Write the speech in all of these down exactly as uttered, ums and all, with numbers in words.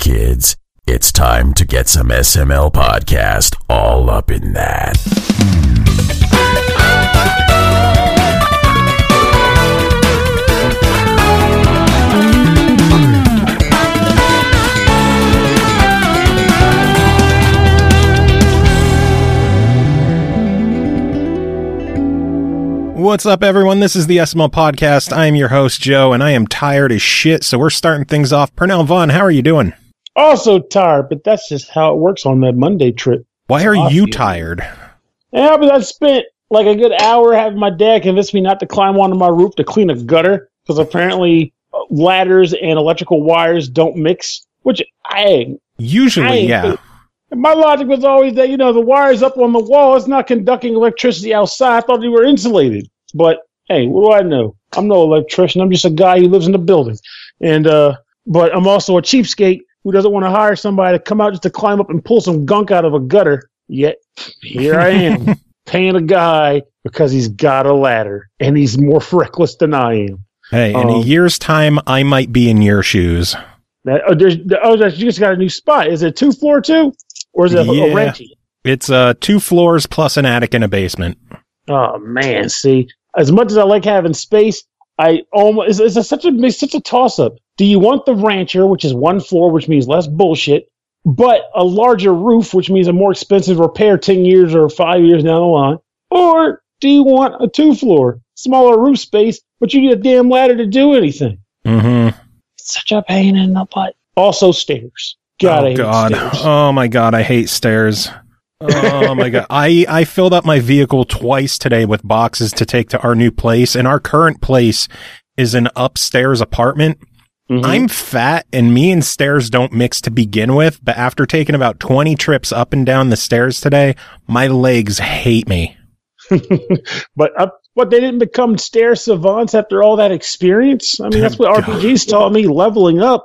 kids. It's time to get some S M L podcast all up in that. What's up, everyone? This is the S M L Podcast. I am your host, Joe, and I am tired as shit, so we're starting things off. Pernell Vaughn, how are you doing? Also tired, but that's just how it works on that Monday trip. Why are you tired? Yeah, but I spent like a good hour having my dad convince me not to climb onto my roof to clean a gutter, because apparently ladders and electrical wires don't mix, which I... Usually, I yeah. My logic was always that, you know, the wire's up on the wall. It's not conducting electricity outside. I thought they were insulated. But, hey, what do I know? I'm no electrician. I'm just a guy who lives in the building. And, uh, but I'm also a cheapskate who doesn't want to hire somebody to come out just to climb up and pull some gunk out of a gutter. Yet, here I am, paying a guy because he's got a ladder. And he's more reckless than I am. Hey, in um, a year's time, I might be in your shoes. That, oh, there's, oh, you just got a new spot. Is it two floor two? Or is it yeah, a renty? It's uh, two floors plus an attic and a basement. Oh, man. See, as much as I like having space, I almost it's, it's such a it's such a toss-up. Do you want the rancher, which is one floor, which means less bullshit, but a larger roof, which means a more expensive repair ten years or five years down the line? Or do you want a two-floor, smaller roof space, but you need a damn ladder to do anything? Mm-hmm. It's such a pain in the butt. Also, stairs. God, oh, I God. hate stairs. Oh, my God. I hate stairs. Oh, my God. I, I filled up my vehicle twice today with boxes to take to our new place, and our current place is an upstairs apartment. Mm-hmm. I'm fat, and me and stairs don't mix to begin with, but after taking about twenty trips up and down the stairs today, my legs hate me. But uh, what, they didn't become stair savants after all that experience? I mean, that's what R P Gs taught me, leveling up.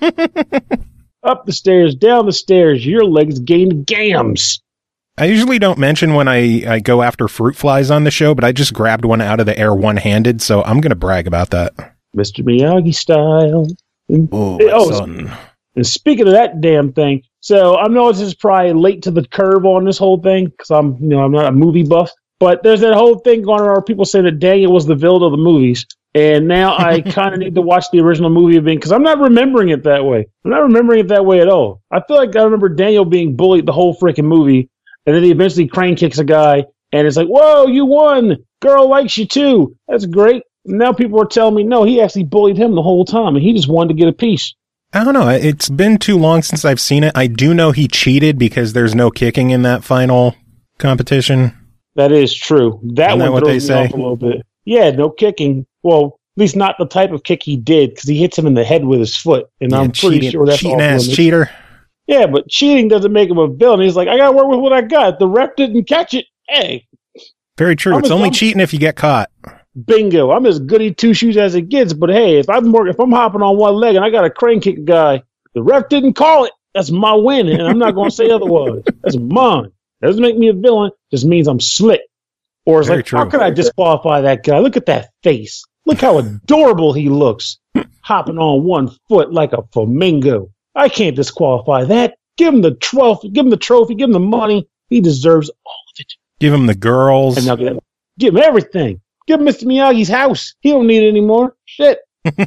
Up the stairs, down the stairs, your legs gain gams. I usually don't mention when I, I go after fruit flies on the show, but I just grabbed one out of the air one-handed, so I'm going to brag about that. Mister Miyagi style. And, oh, oh son. And speaking of that damn thing, so I know this is probably late to the curve on this whole thing, because I'm, you know, I'm not a movie buff, but there's that whole thing going on where people say that Daniel was the villain of the movies. And now I kind of need to watch the original movie again because I'm not remembering it that way. I'm not remembering it that way at all. I feel like I remember Daniel being bullied the whole freaking movie, and then he eventually crane kicks a guy, and it's like, whoa, you won! Girl likes you too. That's great. And now people are telling me, no, he actually bullied him the whole time, and he just wanted to get a piece. I don't know. It's been too long since I've seen it. I do know he cheated because there's no kicking in that final competition. That is true. That Isn't one that what throws they me say? off a little bit. Yeah, no kicking. Well, at least not the type of kick he did, because he hits him in the head with his foot, and Yeah, I'm pretty cheating, sure that's cheating off ass limits. cheater. Yeah, but cheating doesn't make him a villain. He's like, I gotta work with what I got. The ref didn't catch it. Hey, Very true. I'm It's as- only I'm- cheating if you get caught. bingo! I'm as goody two shoes as it gets. But hey, if I'm working, if I'm hopping on one leg and I got a crane kick a guy, the ref didn't call it. That's my win, and I'm not gonna say otherwise. That's mine. That doesn't make me a villain. Just means I'm slick. Or it's Very like, true. how could I disqualify that guy? Look at that face. Look how adorable he looks, hopping on one foot like a flamingo. I can't disqualify that. Give him the trophy. Give him the trophy. Give him the money. He deserves all of it. Give him the girls. And now give, give him everything. Give him Mister Miyagi's house. He don't need it anymore. Shit.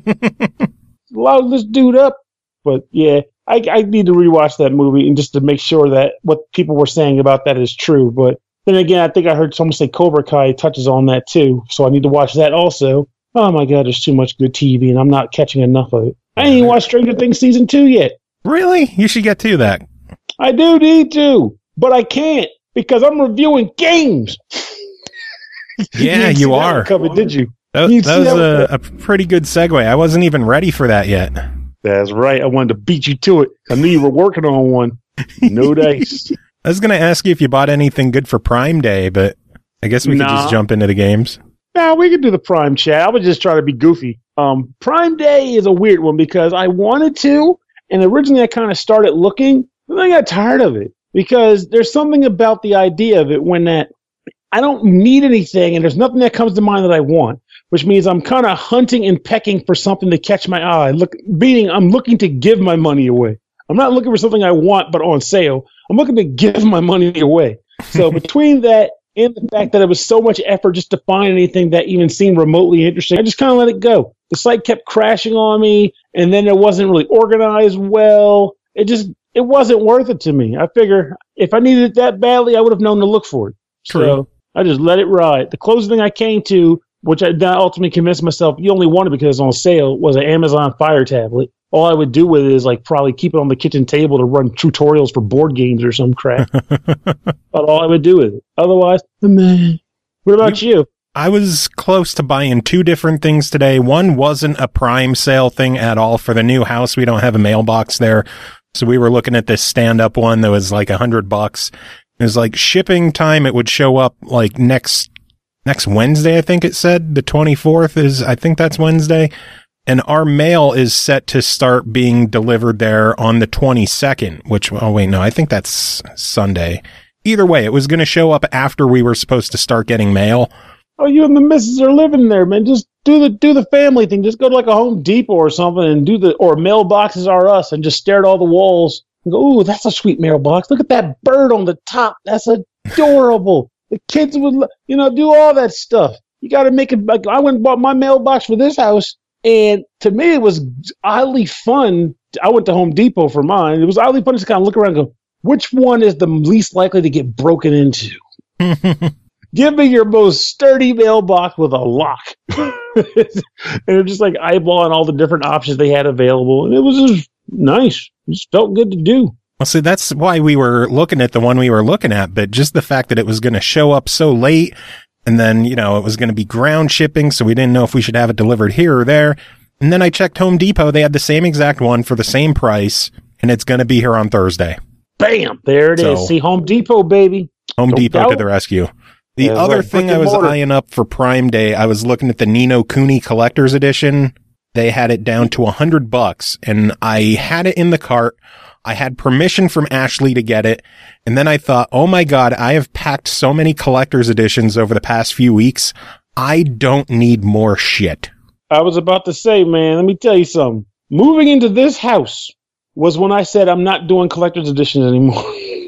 Load this dude up. But yeah, I, I need to rewatch that movie and just to make sure that what people were saying about that is true. But then again, I think I heard someone say Cobra Kai touches on that too. So I need to watch that also. Oh my God, there's too much good T V and I'm not catching enough of it. I ain't even watched Stranger Things season two yet. Really? You should get to that. I do need to, but I can't because I'm reviewing games. Yeah, didn't see you that are. one coming, did you? That, You that see was that a, a pretty good segue. I wasn't even ready for that yet. That's right. I wanted to beat you to it. I knew you were working on one. No dice. I was going to ask you if you bought anything good for Prime Day, but I guess we could Nah. just jump into the games. Nah, we could do the Prime chat. I was just trying to be goofy. Um, Prime Day is a weird one because I wanted to, and originally I kind of started looking, and then I got tired of it because there's something about the idea of it when that I don't need anything and there's nothing that comes to mind that I want, which means I'm kind of hunting and pecking for something to catch my eye. Look, meaning I'm looking to give my money away. I'm not looking for something I want but on sale. I'm looking to give my money away. So between that and the fact that it was so much effort just to find anything that even seemed remotely interesting, I just kind of let it go. The site kept crashing on me, and then it wasn't really organized well. It just it wasn't worth it to me. I figure if I needed it that badly, I would have known to look for it. True. So I just let it ride. The closest thing I came to, which I ultimately convinced myself you only want it because it's on sale, was an Amazon Fire tablet. All I would do with it is like probably keep it on the kitchen table to run tutorials for board games or some crap. But all I would do with it. Otherwise, man. What about you? you? I was close to buying two different things today. One wasn't a Prime sale thing at all for the new house. We don't have a mailbox there. So we were looking at this stand-up one that was like a hundred bucks. It was like shipping time. It would show up like next next Wednesday, I think it said. The twenty-fourth is, I think that's Wednesday. And our mail is set to start being delivered there on the twenty-second, which, oh wait, no, I think that's Sunday. Either way, it was going to show up after we were supposed to start getting mail. Oh, you and the missus are living there, man. Just do the do the family thing. Just go to like a Home Depot or something and do the, or Mailboxes Are Us, and just stare at all the walls and go, ooh, that's a sweet mailbox. Look at that bird on the top. That's adorable. The kids would, you know, do all that stuff. You got to make it, like, I went and bought my mailbox for this house, and to me it was oddly fun. I went to Home Depot for mine. It was oddly fun to kind of look around and go, which one is the least likely to get broken into? Give me your most sturdy mailbox with a lock. And it just like eyeballing all the different options they had available. And it was just nice. It just felt good to do. Well, see, that's why we were looking at the one we were looking at. But just the fact that it was going to show up so late, and then, you know, it was going to be ground shipping, so we didn't know if we should have it delivered here or there. And then I checked Home Depot. They had the same exact one for the same price, and it's going to be here on Thursday. Bam! There it so, is. See, Home Depot, baby. Home Don't Depot doubt. to the rescue. The Yeah, other right. thing Brick I and was mortar. eyeing up for Prime Day, I was looking at the Ni no Kuni Collector's Edition. They had it down to a hundred bucks, and I had it in the cart. I had permission from Ashley to get it, and then I thought, oh my god, I have packed so many collector's editions over the past few weeks. I don't need more shit. I was about to say, man, let me tell you something. Moving into this house was when I said I'm not doing collector's editions anymore.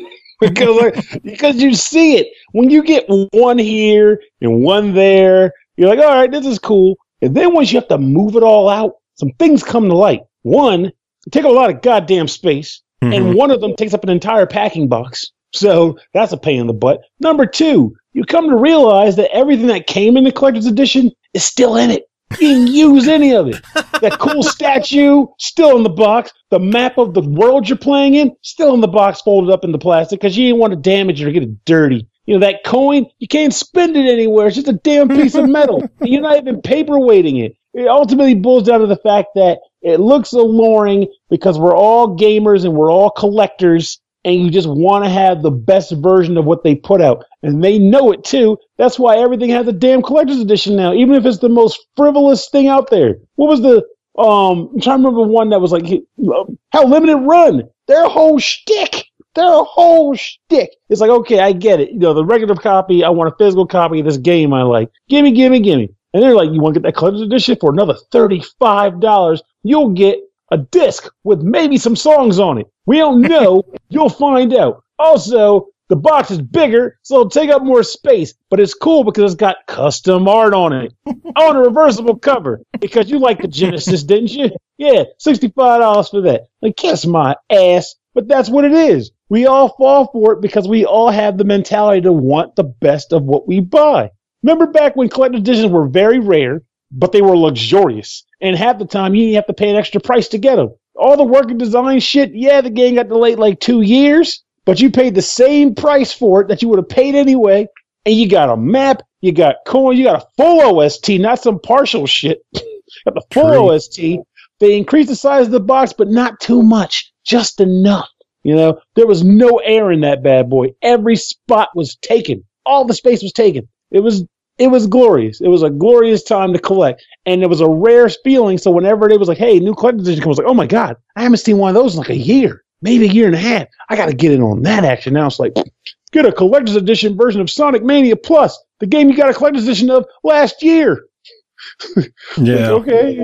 because, because you see it. When you get one here and one there, you're like, all right, this is cool. And then once you have to move it all out, some things come to light. One, they take a lot of goddamn space, mm-hmm. and one of them takes up an entire packing box. So that's a pain in the butt. Number two, you come to realize that everything that came in the collector's edition is still in it. You didn't use any of it. That cool statue, still in the box. The map of the world you're playing in, still in the box, folded up in the plastic, because you didn't want to damage it or get it dirty. You know, that coin, you can't spend it anywhere. It's just a damn piece of metal. You're not even paperweighting it. It ultimately boils down to the fact that it looks alluring because we're all gamers and we're all collectors, and you just want to have the best version of what they put out. And they know it, too. That's why everything has a damn collector's edition now, even if it's the most frivolous thing out there. What was the, um, I'm trying to remember one that was like, how Limited Run. Their whole shtick. Their whole shtick. It's like, okay, I get it. You know, the regular copy, I want a physical copy of this game I like. Gimme, gimme, gimme. And they're like, you want to get that collector's edition for another thirty-five dollars? You'll get a disc with maybe some songs on it. We don't know. You'll find out. Also, the box is bigger, so it'll take up more space. But it's cool because it's got custom art on it. On a reversible cover. Because you like the Genesis, didn't you? Yeah, sixty-five dollars for that. Like, kiss my ass. But that's what it is. We all fall for it because we all have the mentality to want the best of what we buy. Remember back when collector's editions were very rare, but they were luxurious. And half the time, you didn't have to pay an extra price to get them. All the work and design shit, yeah, the game got delayed like two years, but you paid the same price for it that you would have paid anyway, and you got a map, you got coins, you got a full O S T, not some partial shit. Got the full True. O S T. They increased the size of the box, but not too much, just enough. You know, there was no air in that bad boy. Every spot was taken. All the space was taken. It was It was glorious. It was a glorious time to collect. And it was a rare feeling. So whenever it was like, hey, new collector's edition comes, like, oh my God, I haven't seen one of those in like a year, maybe a year and a half. I got to get in on that action. Now it's like, get a collector's edition version of Sonic Mania Plus, the game you got a collector's edition of last year. Yeah. Like, okay.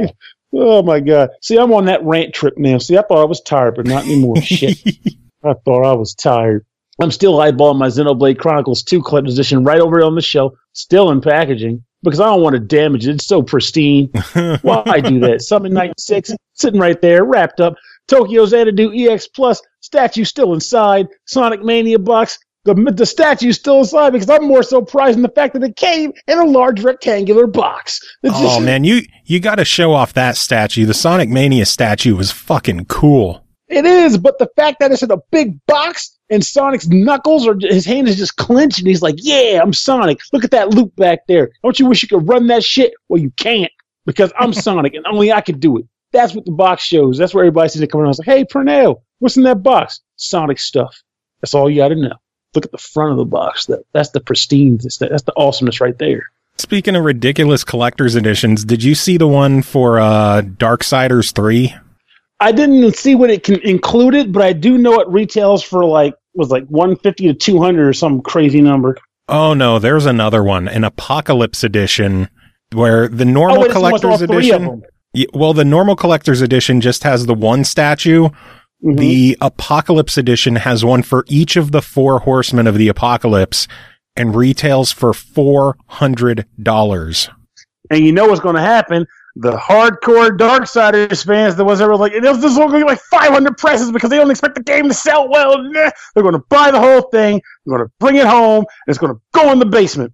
Oh my God. See, I'm on that rant trip now. See, I thought I was tired, but not anymore. Shit. I thought I was tired. I'm still eyeballing my Xenoblade Chronicles two Collector's Edition right over on the shelf, still in packaging, because I don't want to damage it. It's so pristine. Why do that? Summon Night six, sitting right there, wrapped up. Tokyo's Xanadu E X Plus, statue still inside. Sonic Mania box, the, the statue's still inside, because I'm more so prized in the fact that it came in a large rectangular box. It's oh, just, man, you, you got to show off that statue. The Sonic Mania statue was fucking cool. It is, but the fact that it's in a big box and Sonic's knuckles or his hand is just clenched and he's like, yeah, I'm Sonic. Look at that loop back there. Don't you wish you could run that shit? Well, you can't, because I'm Sonic and only I could do it. That's what the box shows. That's where everybody sees it coming around. I was like, hey, Pernell, what's in that box? Sonic stuff. That's all you got to know. Look at the front of the box. That, that's the pristine. That's the, that's the awesomeness right there. Speaking of ridiculous collector's editions, did you see the one for uh, Darksiders three? I didn't see what it can included, but I do know it retails for like was like one fifty to two hundred or some crazy number. Oh no, there's another one, an Apocalypse edition, where the normal oh, wait, collector's edition. Yeah, well, the normal collector's edition just has the one statue. Mm-hmm. The Apocalypse edition has one for each of the four horsemen of the apocalypse, and retails for four hundred dollars. And you know what's going to happen? The hardcore Darksiders fans that was ever like, it was, this is going to be like five hundred presses because they don't expect the game to sell well. They're going to buy the whole thing. They're going to bring it home. And it's going to go in the basement.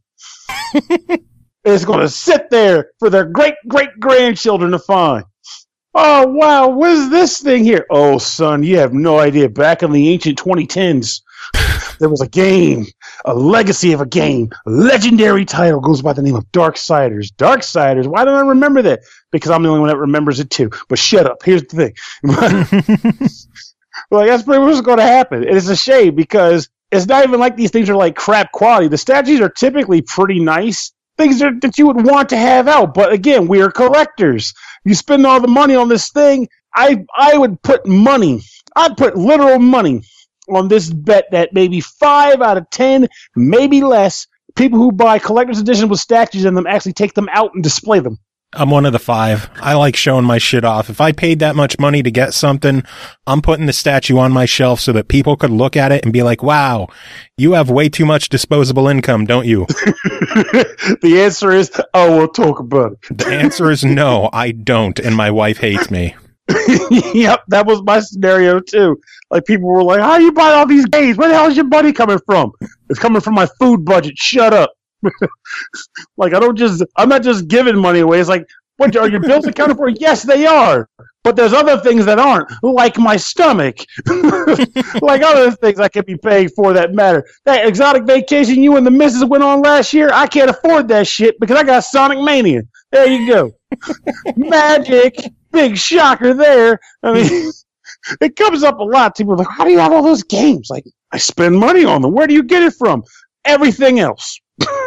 It's going to sit there for their great great grandchildren to find. Oh, wow. What is this thing here? Oh, son, you have no idea. Back in the ancient twenty tens, there was a game, a legacy of a game, a legendary title goes by the name of Darksiders. Darksiders. Why don't I remember that? Because I'm the only one that remembers it too. But shut up. Here's the thing. Like, that's pretty much what's going to happen. It is a shame because it's not even like these things are like crap quality. The statues are typically pretty nice. Things that, that you would want to have out. But again, we are collectors. You spend all the money on this thing. I I would put money. I'd put literal money on this bet that maybe five out of ten, maybe less, people who buy collector's edition with statues in them actually take them out and display them. I'm one of the five. I like showing my shit off. If I paid that much money to get something, I'm putting the statue on my shelf so that people could look at it and be like, wow, you have way too much disposable income, don't you? The answer is, oh, we'll talk about it. The answer is no, I don't, and my wife hates me. Yep, that was my scenario too. Like, people were like, how you buy all these games? Where the hell is your money coming from? It's coming from my food budget. Shut up. Like, I don't just, I'm not just giving money away. It's like, what, are your bills accounted for? Yes, they are. But there's other things that aren't, like my stomach. Like other things I could be paying for that matter. That exotic vacation you and the missus went on last year, I can't afford that shit because I got Sonic Mania. There you go. Magic. Big shocker there. I mean, it comes up a lot. People are like, how do you have all those games? Like, I spend money on them. Where do you get it from? Everything else.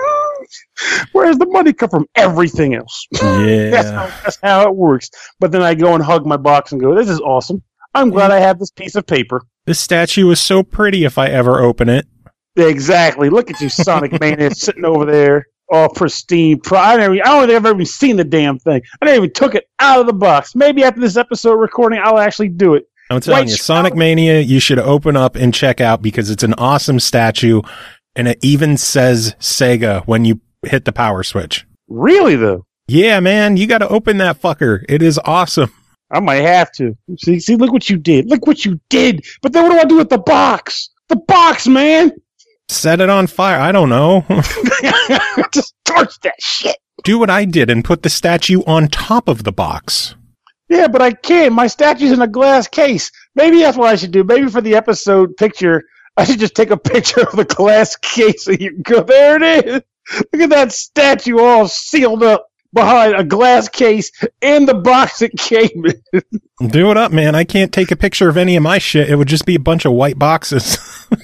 Where does the money come from? Everything else. Yeah. that's, how, that's how it works. But then I go and hug my box and go, this is awesome. I'm glad I have this piece of paper. This statue is so pretty if I ever open it. Exactly. Look at you, Sonic Mania, sitting over there. All pristine. I, never, I don't think I've ever even seen the damn thing. I never even took it out of the box. Maybe after this episode recording, I'll actually do it. I'm telling White you, Sonic Mania, you should open up and check out because it's an awesome statue, and it even says Sega when you hit the power switch. Really, though? Yeah, man, you got to open that fucker. It is awesome. I might have to. See, see, look what you did. Look what you did. But then what do I do with the box? The box, man. Set it on fire. I don't know. Just torch that shit. Do what I did and put the statue on top of the box. Yeah, but I can't. My statue's in a glass case. Maybe that's what I should do. Maybe for the episode picture, I should just take a picture of the glass case so you can go, there it is. Look at that statue all sealed up behind a glass case in the box it came in. Do it up, man. I can't take a picture of any of my shit. It would just be a bunch of white boxes.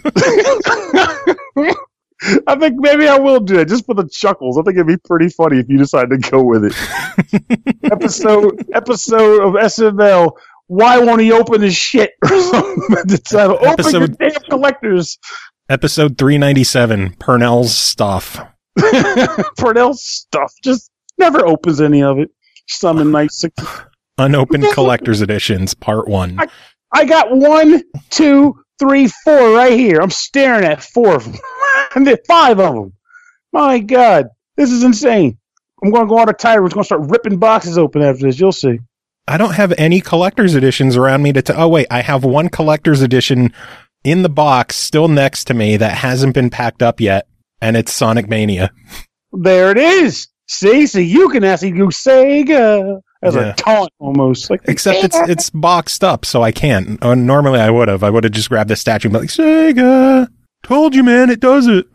I think maybe I will do it just for the chuckles. I think it'd be pretty funny if you decide to go with it. episode episode of S M L. Why won't he open his shit? The title. Open episode, your damn collectors. Episode three ninety-seven. Purnell's stuff. Purnell's stuff. Just never opens any of it. Summon Night six. Unopened Collector's Editions, Part one. I, I got one, two, three, four right here. I'm staring at four of them. And there's five of them. My God. This is insane. I'm going to go on a tire. We're going to start ripping boxes open after this. You'll see. I don't have any Collector's Editions around me to... T- oh, wait. I have one Collector's Edition in the box still next to me that hasn't been packed up yet, and it's Sonic Mania. There it is. See? So you can actually go Sega. As yeah. a taunt almost. Like, except it's it's boxed up, so I can't. Uh, normally I would have. I would have just grabbed the statue and be like, Sega! Told you, man, it does it.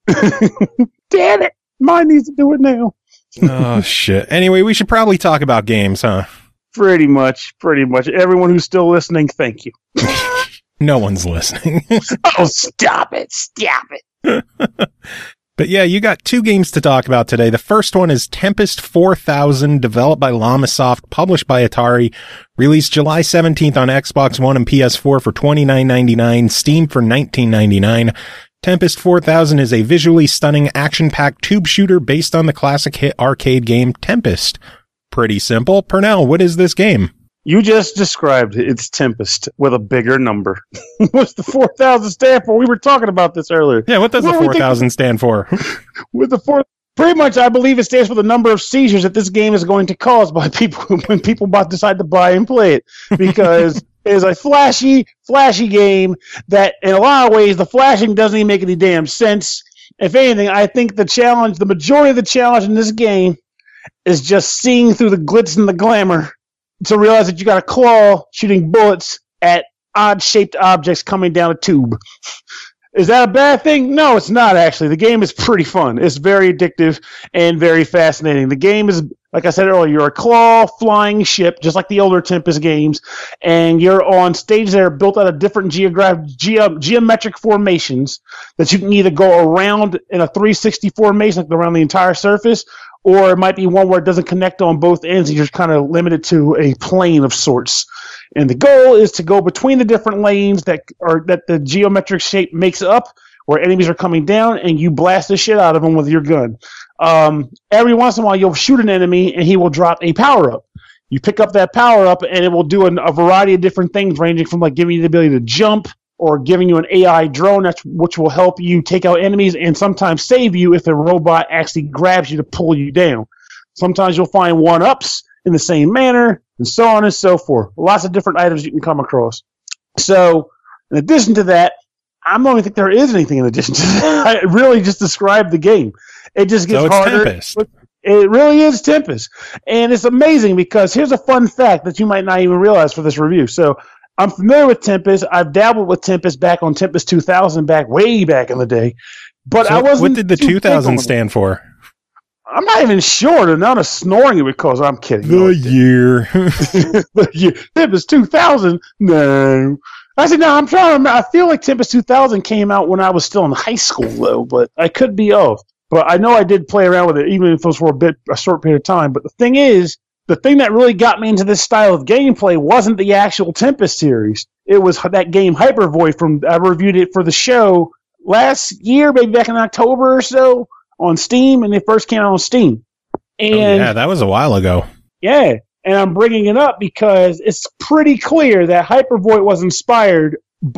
Damn it! Mine needs to do it now. Oh, shit. Anyway, we should probably talk about games, huh? Pretty much. Pretty much. Everyone who's still listening, thank you. No one's listening. Oh, stop it. Stop it. But yeah, you got two games to talk about today. The first one is Tempest four thousand, developed by Llamasoft, published by Atari, released July seventeenth on Xbox One and P S four for twenty-nine ninety-nine, Steam for nineteen ninety-nine. Tempest four thousand is a visually stunning, action-packed tube shooter based on the classic hit arcade game Tempest. Pretty simple. Pernell, what is this game? You just described it. It's Tempest with a bigger number. What's the four thousand stand for? We were talking about this earlier. Yeah, what does what the four thousand stand for? With the four, pretty much, I believe it stands for the number of seizures that this game is going to cause by people when people decide to buy and play it. Because it is a flashy, flashy game that, in a lot of ways, the flashing doesn't even make any damn sense. If anything, I think the challenge, the majority of the challenge in this game is just seeing through the glitz and the glamour to realize that you got a claw shooting bullets at odd-shaped objects coming down a tube. Is that a bad thing? No, it's not, actually. The game is pretty fun. It's very addictive and very fascinating. The game is, like I said earlier, you're a claw-flying ship, just like the older Tempest games, and you're on stages that are built out of different geographic, ge- geometric formations that you can either go around in a three sixty formation, like around the entire surface, or it might be one where it doesn't connect on both ends and you're kind of limited to a plane of sorts. And the goal is to go between the different lanes that are that the geometric shape makes up, where enemies are coming down, and you blast the shit out of them with your gun. Um, every once in a while, you'll shoot an enemy, and he will drop a power-up. You pick up that power-up, and it will do an, a variety of different things, ranging from like giving you the ability to jump, or giving you an A I drone, that's, which will help you take out enemies and sometimes save you if a robot actually grabs you to pull you down. Sometimes you'll find one-ups in the same manner, and so on and so forth. Lots of different items you can come across. So, in addition to that, I don't even think there is anything in addition to that. I really just described the game. It just gets so it's harder. Tempest. It really is Tempest. And it's amazing because here's a fun fact that you might not even realize for this review. So, I'm familiar with Tempest. I've dabbled with Tempest back on Tempest two thousand, back way back in the day. But so I wasn't. What did the two thousand stand for? I'm not even sure. The amount of snoring it would cause. I'm kidding. The no, year. the year. Tempest two thousand? No. I said, no, I'm trying to remember. I feel like Tempest two thousand came out when I was still in high school, though, but I could be off. But I know I did play around with it, even if it was for a bit, a short period of time. But the thing is, the thing that really got me into this style of gameplay wasn't the actual Tempest series. It was that game Hypervoid from, I reviewed it for the show last year, maybe back in October or so, on Steam, and it first came out on Steam. And oh, yeah, that was a while ago. Yeah, and I'm bringing it up because it's pretty clear that Hypervoid was inspired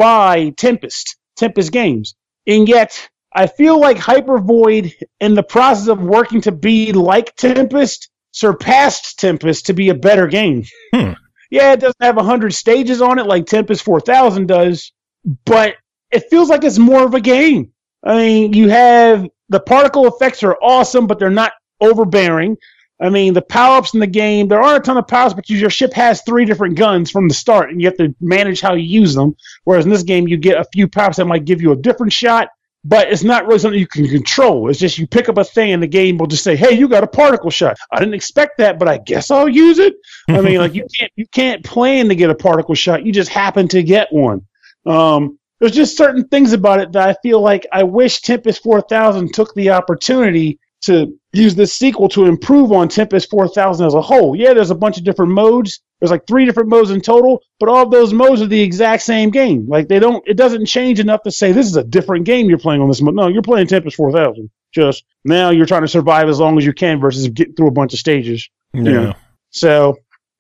by Tempest, Tempest games. And yet, I feel like Hypervoid, in the process of working to be like Tempest, surpassed Tempest to be a better game. Hmm. Yeah, it doesn't have one hundred stages on it like Tempest four thousand does, but it feels like it's more of a game. I mean, you have the particle effects are awesome, but they're not overbearing. I mean, the power-ups in the game, there are a ton of power-ups, but your ship has three different guns from the start, and you have to manage how you use them. Whereas in this game, you get a few power-ups that might give you a different shot, but it's not really something you can control. It's just you pick up a thing and the game will just say, hey, you got a particle shot. I didn't expect that, but I guess I'll use it. I mean, like you can't you can't plan to get a particle shot. You just happen to get one. Um, there's just certain things about it that I feel like I wish Tempest four thousand took the opportunity to use this sequel to improve on Tempest four thousand as a whole. Yeah, there's a bunch of different modes. There's like three different modes in total, but all of those modes are the exact same game. Like they don't, it doesn't change enough to say this is a different game you're playing on this mode. No, you're playing Tempest four thousand. Just now you're trying to survive as long as you can versus getting through a bunch of stages. Yeah. You know? So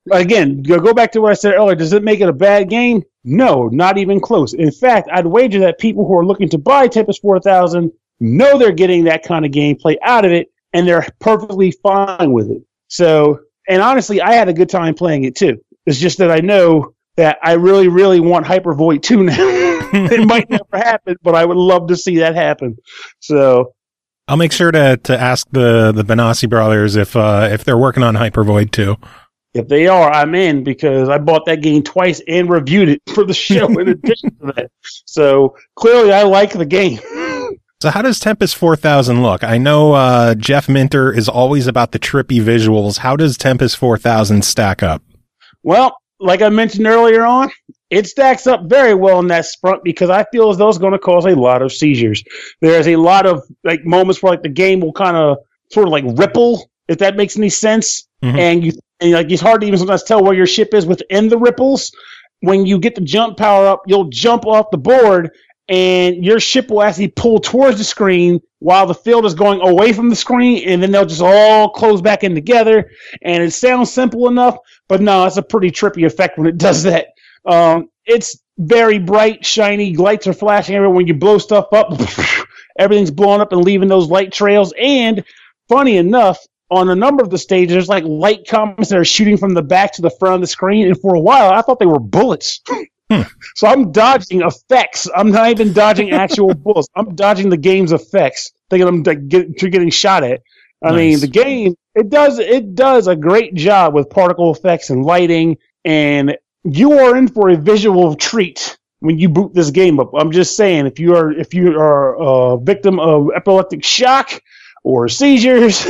Again, go go back to what I said earlier. Does it make it a bad game? No, not even close. In fact, I'd wager that people who are looking to buy Tempest four thousand know they're getting that kind of gameplay out of it, and they're perfectly fine with it. So, and honestly, I had a good time playing it too. It's just that I know that I really, really want Hyper Void two now. It might never happen, but I would love to see that happen. So, I'll make sure to to ask the the Benassi brothers if uh, if they're working on Hyper Void two. If they are, I'm in because I bought that game twice and reviewed it for the show in addition to that. So clearly I like the game. So how does Tempest four thousand look? I know uh, Jeff Minter is always about the trippy visuals. How does Tempest four thousand stack up? Well, like I mentioned earlier on, it stacks up very well in that front because I feel as though it's going to cause a lot of seizures. There's a lot of like moments where like the game will kind of sort of like ripple, if that makes any sense. Mm-hmm. And you and like it's hard to even sometimes tell where your ship is within the ripples. When you get the jump power up, you'll jump off the board and your ship will actually pull towards the screen while the field is going away from the screen, and then they'll just all close back in together. And it sounds simple enough, but no, it's a pretty trippy effect when it does that. Um, it's very bright, shiny, lights are flashing everywhere. When you blow stuff up, everything's blowing up and leaving those light trails. And funny enough, on a number of the stages, there's like light comets that are shooting from the back to the front of the screen. And for a while, I thought they were bullets. Hmm. So I'm dodging effects. I'm not even dodging actual bullets. I'm dodging the game's effects, thinking I'm get, getting shot at. I nice. mean, the game, it does it does a great job with particle effects and lighting, and you are in for a visual treat when you boot this game up. I'm just saying, if you are if you are a victim of epileptic shock or seizures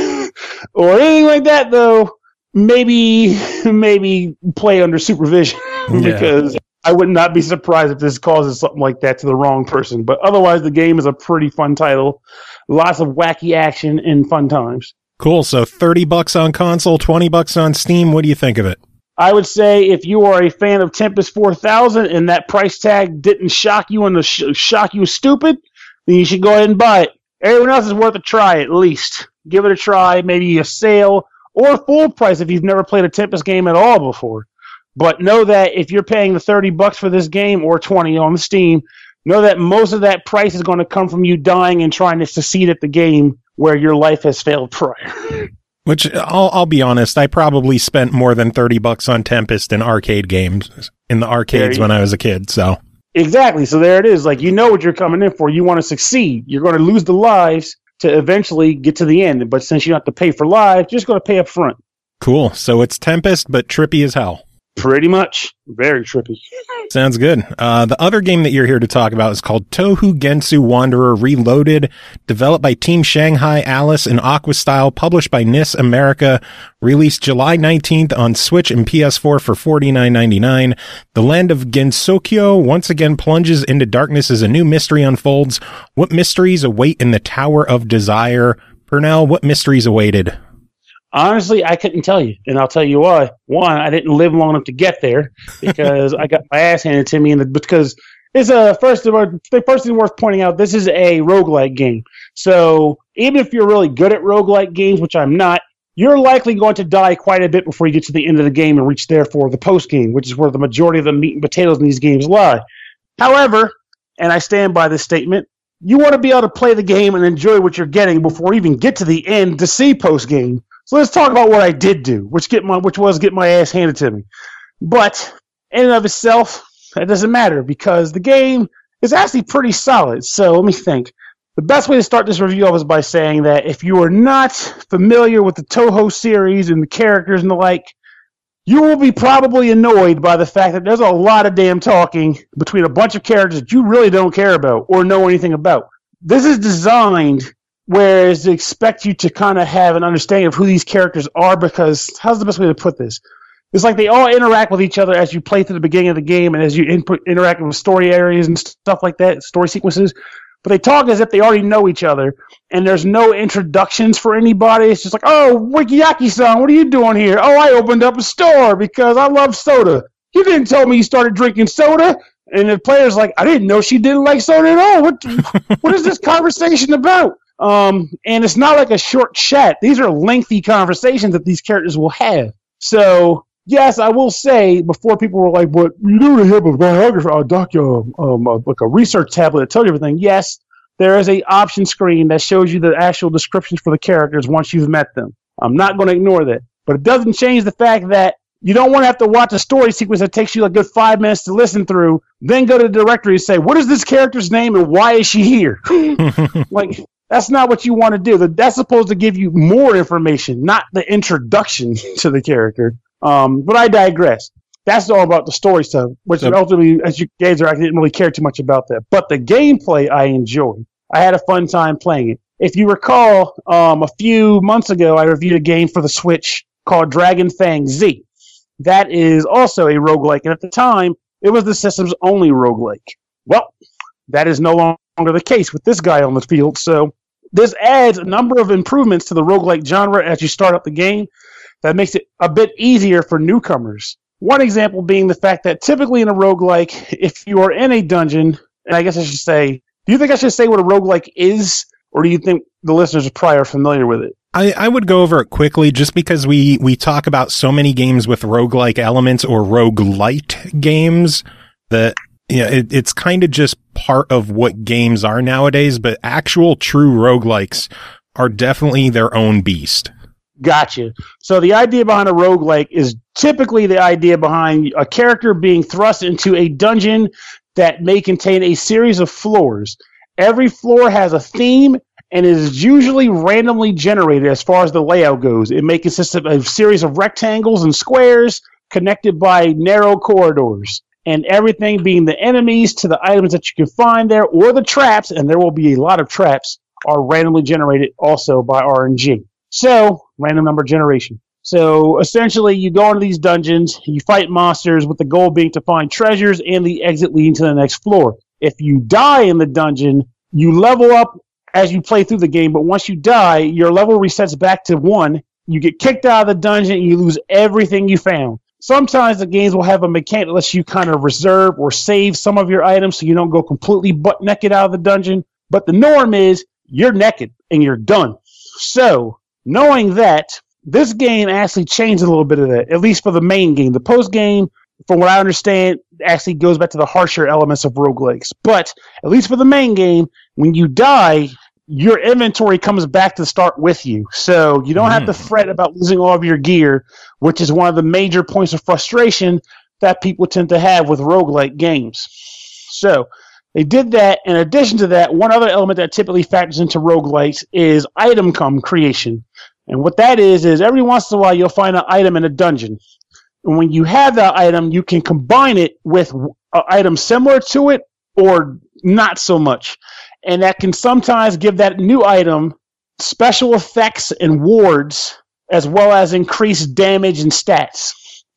or anything like that, though, maybe maybe play under supervision yeah. because I would not be surprised if this causes something like that to the wrong person. But otherwise, the game is a pretty fun title. Lots of wacky action and fun times. Cool. So thirty bucks on console, twenty bucks on Steam. What do you think of it? I would say if you are a fan of Tempest four thousand and that price tag didn't shock you and sh- shock you stupid, then you should go ahead and buy it. Everyone else is worth a try at least. Give it a try, maybe a sale or full price if you've never played a Tempest game at all before. But know that if you're paying the thirty bucks for this game or twenty on the Steam, know that most of that price is going to come from you dying and trying to succeed at the game where your life has failed prior. Which, I'll, I'll be honest, I probably spent more than thirty bucks on Tempest in arcade games, in the arcades when I was a kid, so. Exactly, so there it is. Like, you know what you're coming in for. You want to succeed. You're going to lose the lives to eventually get to the end. But since you don't have to pay for lives, you're just going to pay up front. Cool. So it's Tempest, but trippy as hell. Pretty much. Very trippy. Sounds good. Uh, the other game that you're here to talk about is called Touhou Gensu Wanderer Reloaded, developed by Team Shanghai Alice and Aquastyle, published by N I S America, released July nineteenth on Switch and P S four for forty-nine ninety-nine. The land of Gensokyo once again plunges into darkness as a new mystery unfolds. What mysteries await in the Tower of Desire? Purnell, what mysteries awaited? Honestly, I couldn't tell you, and I'll tell you why. One, I didn't live long enough to get there because I got my ass handed to me, and because it's a first of all, the first thing worth pointing out, this is a roguelike game. So even if you're really good at roguelike games, which I'm not, you're likely going to die quite a bit before you get to the end of the game and reach therefore the post game, which is where the majority of the meat and potatoes in these games lie. However, and I stand by this statement, you want to be able to play the game and enjoy what you're getting before you even get to the end to see post game. So let's talk about what I did do, which get my which was get my ass handed to me. But in and of itself, that doesn't matter because the game is actually pretty solid. So let me think. The best way to start this review off is by saying that if you are not familiar with the Touhou series and the characters and the like, you will be probably annoyed by the fact that there's a lot of damn talking between a bunch of characters that you really don't care about or know anything about. This is designed whereas they expect you to kind of have an understanding of who these characters are because, how's the best way to put this? It's like they all interact with each other as you play through the beginning of the game and as you input, interact with story areas and stuff like that, story sequences. But they talk as if they already know each other, and there's no introductions for anybody. It's just like, oh, Wikiyaki-san, what are you doing here? Oh, I opened up a store because I love soda. You didn't tell me you started drinking soda. And the player's like, I didn't know she didn't like soda at all. What, what is this conversation about? Um, and it's not like a short chat. These are lengthy conversations that these characters will have. So yes, I will say before people were like, "What you do to have a biography, a docu, um, a, like a research tablet that tells you everything?" Yes, there is a option screen that shows you the actual descriptions for the characters once you've met them. I'm not going to ignore that, but it doesn't change the fact that you don't want to have to watch a story sequence that takes you a good five minutes to listen through, then go to the directory and say, "What is this character's name and why is she here?" Like, that's not what you want to do. That's supposed to give you more information, not the introduction to the character. Um, but I digress. That's all about the story stuff, which so, ultimately, as you guys are, I didn't really care too much about that. But the gameplay I enjoyed. I had a fun time playing it. If you recall, um, a few months ago, I reviewed a game for the Switch called Dragon Fang Z. That is also a roguelike, and at the time, it was the system's only roguelike. Well, that is no longer the case with this guy on the field, so this adds a number of improvements to the roguelike genre as you start up the game that makes it a bit easier for newcomers. One example being the fact that typically in a roguelike, if you are in a dungeon, and I guess I should say, do you think I should say what a roguelike is, or do you think the listeners are probably familiar with it? I, I would go over it quickly just because we, we talk about so many games with roguelike elements or roguelite games that yeah, it, it's kind of just part of what games are nowadays, but actual true roguelikes are definitely their own beast. Gotcha. So the idea behind a roguelike is typically the idea behind a character being thrust into a dungeon that may contain a series of floors. Every floor has a theme and is usually randomly generated as far as the layout goes. It may consist of a series of rectangles and squares connected by narrow corridors, and everything being the enemies to the items that you can find there, or the traps, and there will be a lot of traps, are randomly generated also by R N G. So, random number generation. So, essentially, you go into these dungeons, you fight monsters with the goal being to find treasures and the exit leading to the next floor. If you die in the dungeon, you level up as you play through the game, but once you die, your level resets back to one. You get kicked out of the dungeon, and you lose everything you found. Sometimes the games will have a mechanic that lets you kind of reserve or save some of your items so you don't go completely butt naked out of the dungeon, but the norm is you're naked and you're done. So, knowing that, this game actually changed a little bit of that, at least for the main game. The post game, from what I understand, actually goes back to the harsher elements of roguelikes. But, at least for the main game, when you die, your inventory comes back to start with you. So, you don't mm. have to fret about losing all of your gear, which is one of the major points of frustration that people tend to have with roguelike games. So, they did that. In addition to that, one other element that typically factors into roguelikes is item com creation. And what that is, is every once in a while you'll find an item in a dungeon. And when you have that item, you can combine it with an item similar to it or not so much. And that can sometimes give that new item special effects and wards, as well as increased damage and stats.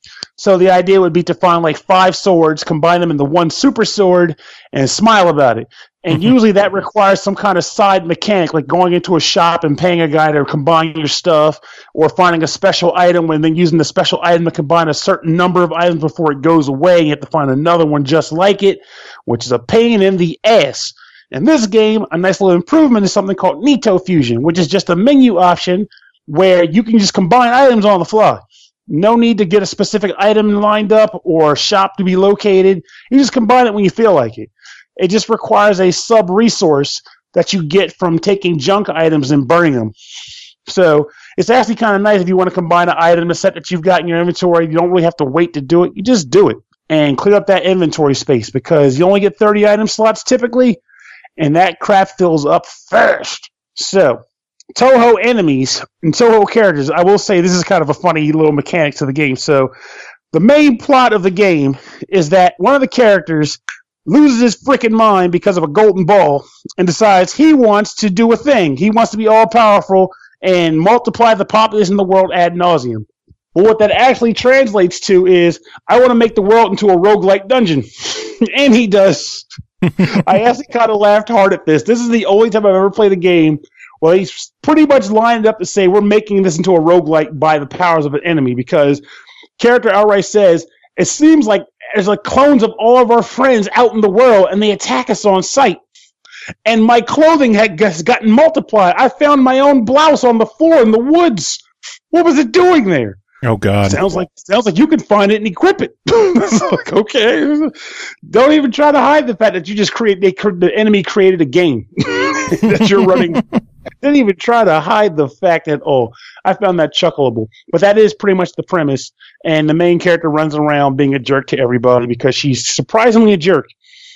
So the idea would be to find like five swords, combine them into one super sword, and smile about it. And usually that requires some kind of side mechanic, like going into a shop and paying a guy to combine your stuff, or finding a special item and then using the special item to combine a certain number of items before it goes away. You have to find another one just like it, which is a pain in the ass. In this game, a nice little improvement is something called Nito Fusion, which is just a menu option where you can just combine items on the fly. No need to get a specific item lined up or shop to be located. You just combine it when you feel like it. It just requires a sub-resource that you get from taking junk items and burning them. So it's actually kind of nice if you want to combine an item, a set that you've got in your inventory. You don't really have to wait to do it. You just do it and clear up that inventory space, because you only get thirty item slots typically, and that crap fills up fast. So Touhou enemies and Touhou characters, I will say this is kind of a funny little mechanic to the game. So the main plot of the game is that one of the characters loses his freaking mind because of a golden ball and decides he wants to do a thing. He wants to be all-powerful and multiply the population of the world ad nauseum. But what that actually translates to is, I want to make the world into a roguelike dungeon. And he does. I actually kind of laughed hard at this. This is the only time I've ever played a game where he's pretty much lined up to say, we're making this into a roguelike by the powers of an enemy, because character outright says, it seems like there's like clones of all of our friends out in the world, and they attack us on sight. And my clothing had gotten multiplied. I found my own blouse on the floor in the woods. What was it doing there? Oh God! Sounds like sounds like you can find it and equip it. It's like, okay, don't even try to hide the fact that you just create. They the enemy created a game that you're running. Didn't even try to hide the fact that oh, I found that chuckleable. But that is pretty much the premise. And the main character runs around being a jerk to everybody because she's surprisingly a jerk.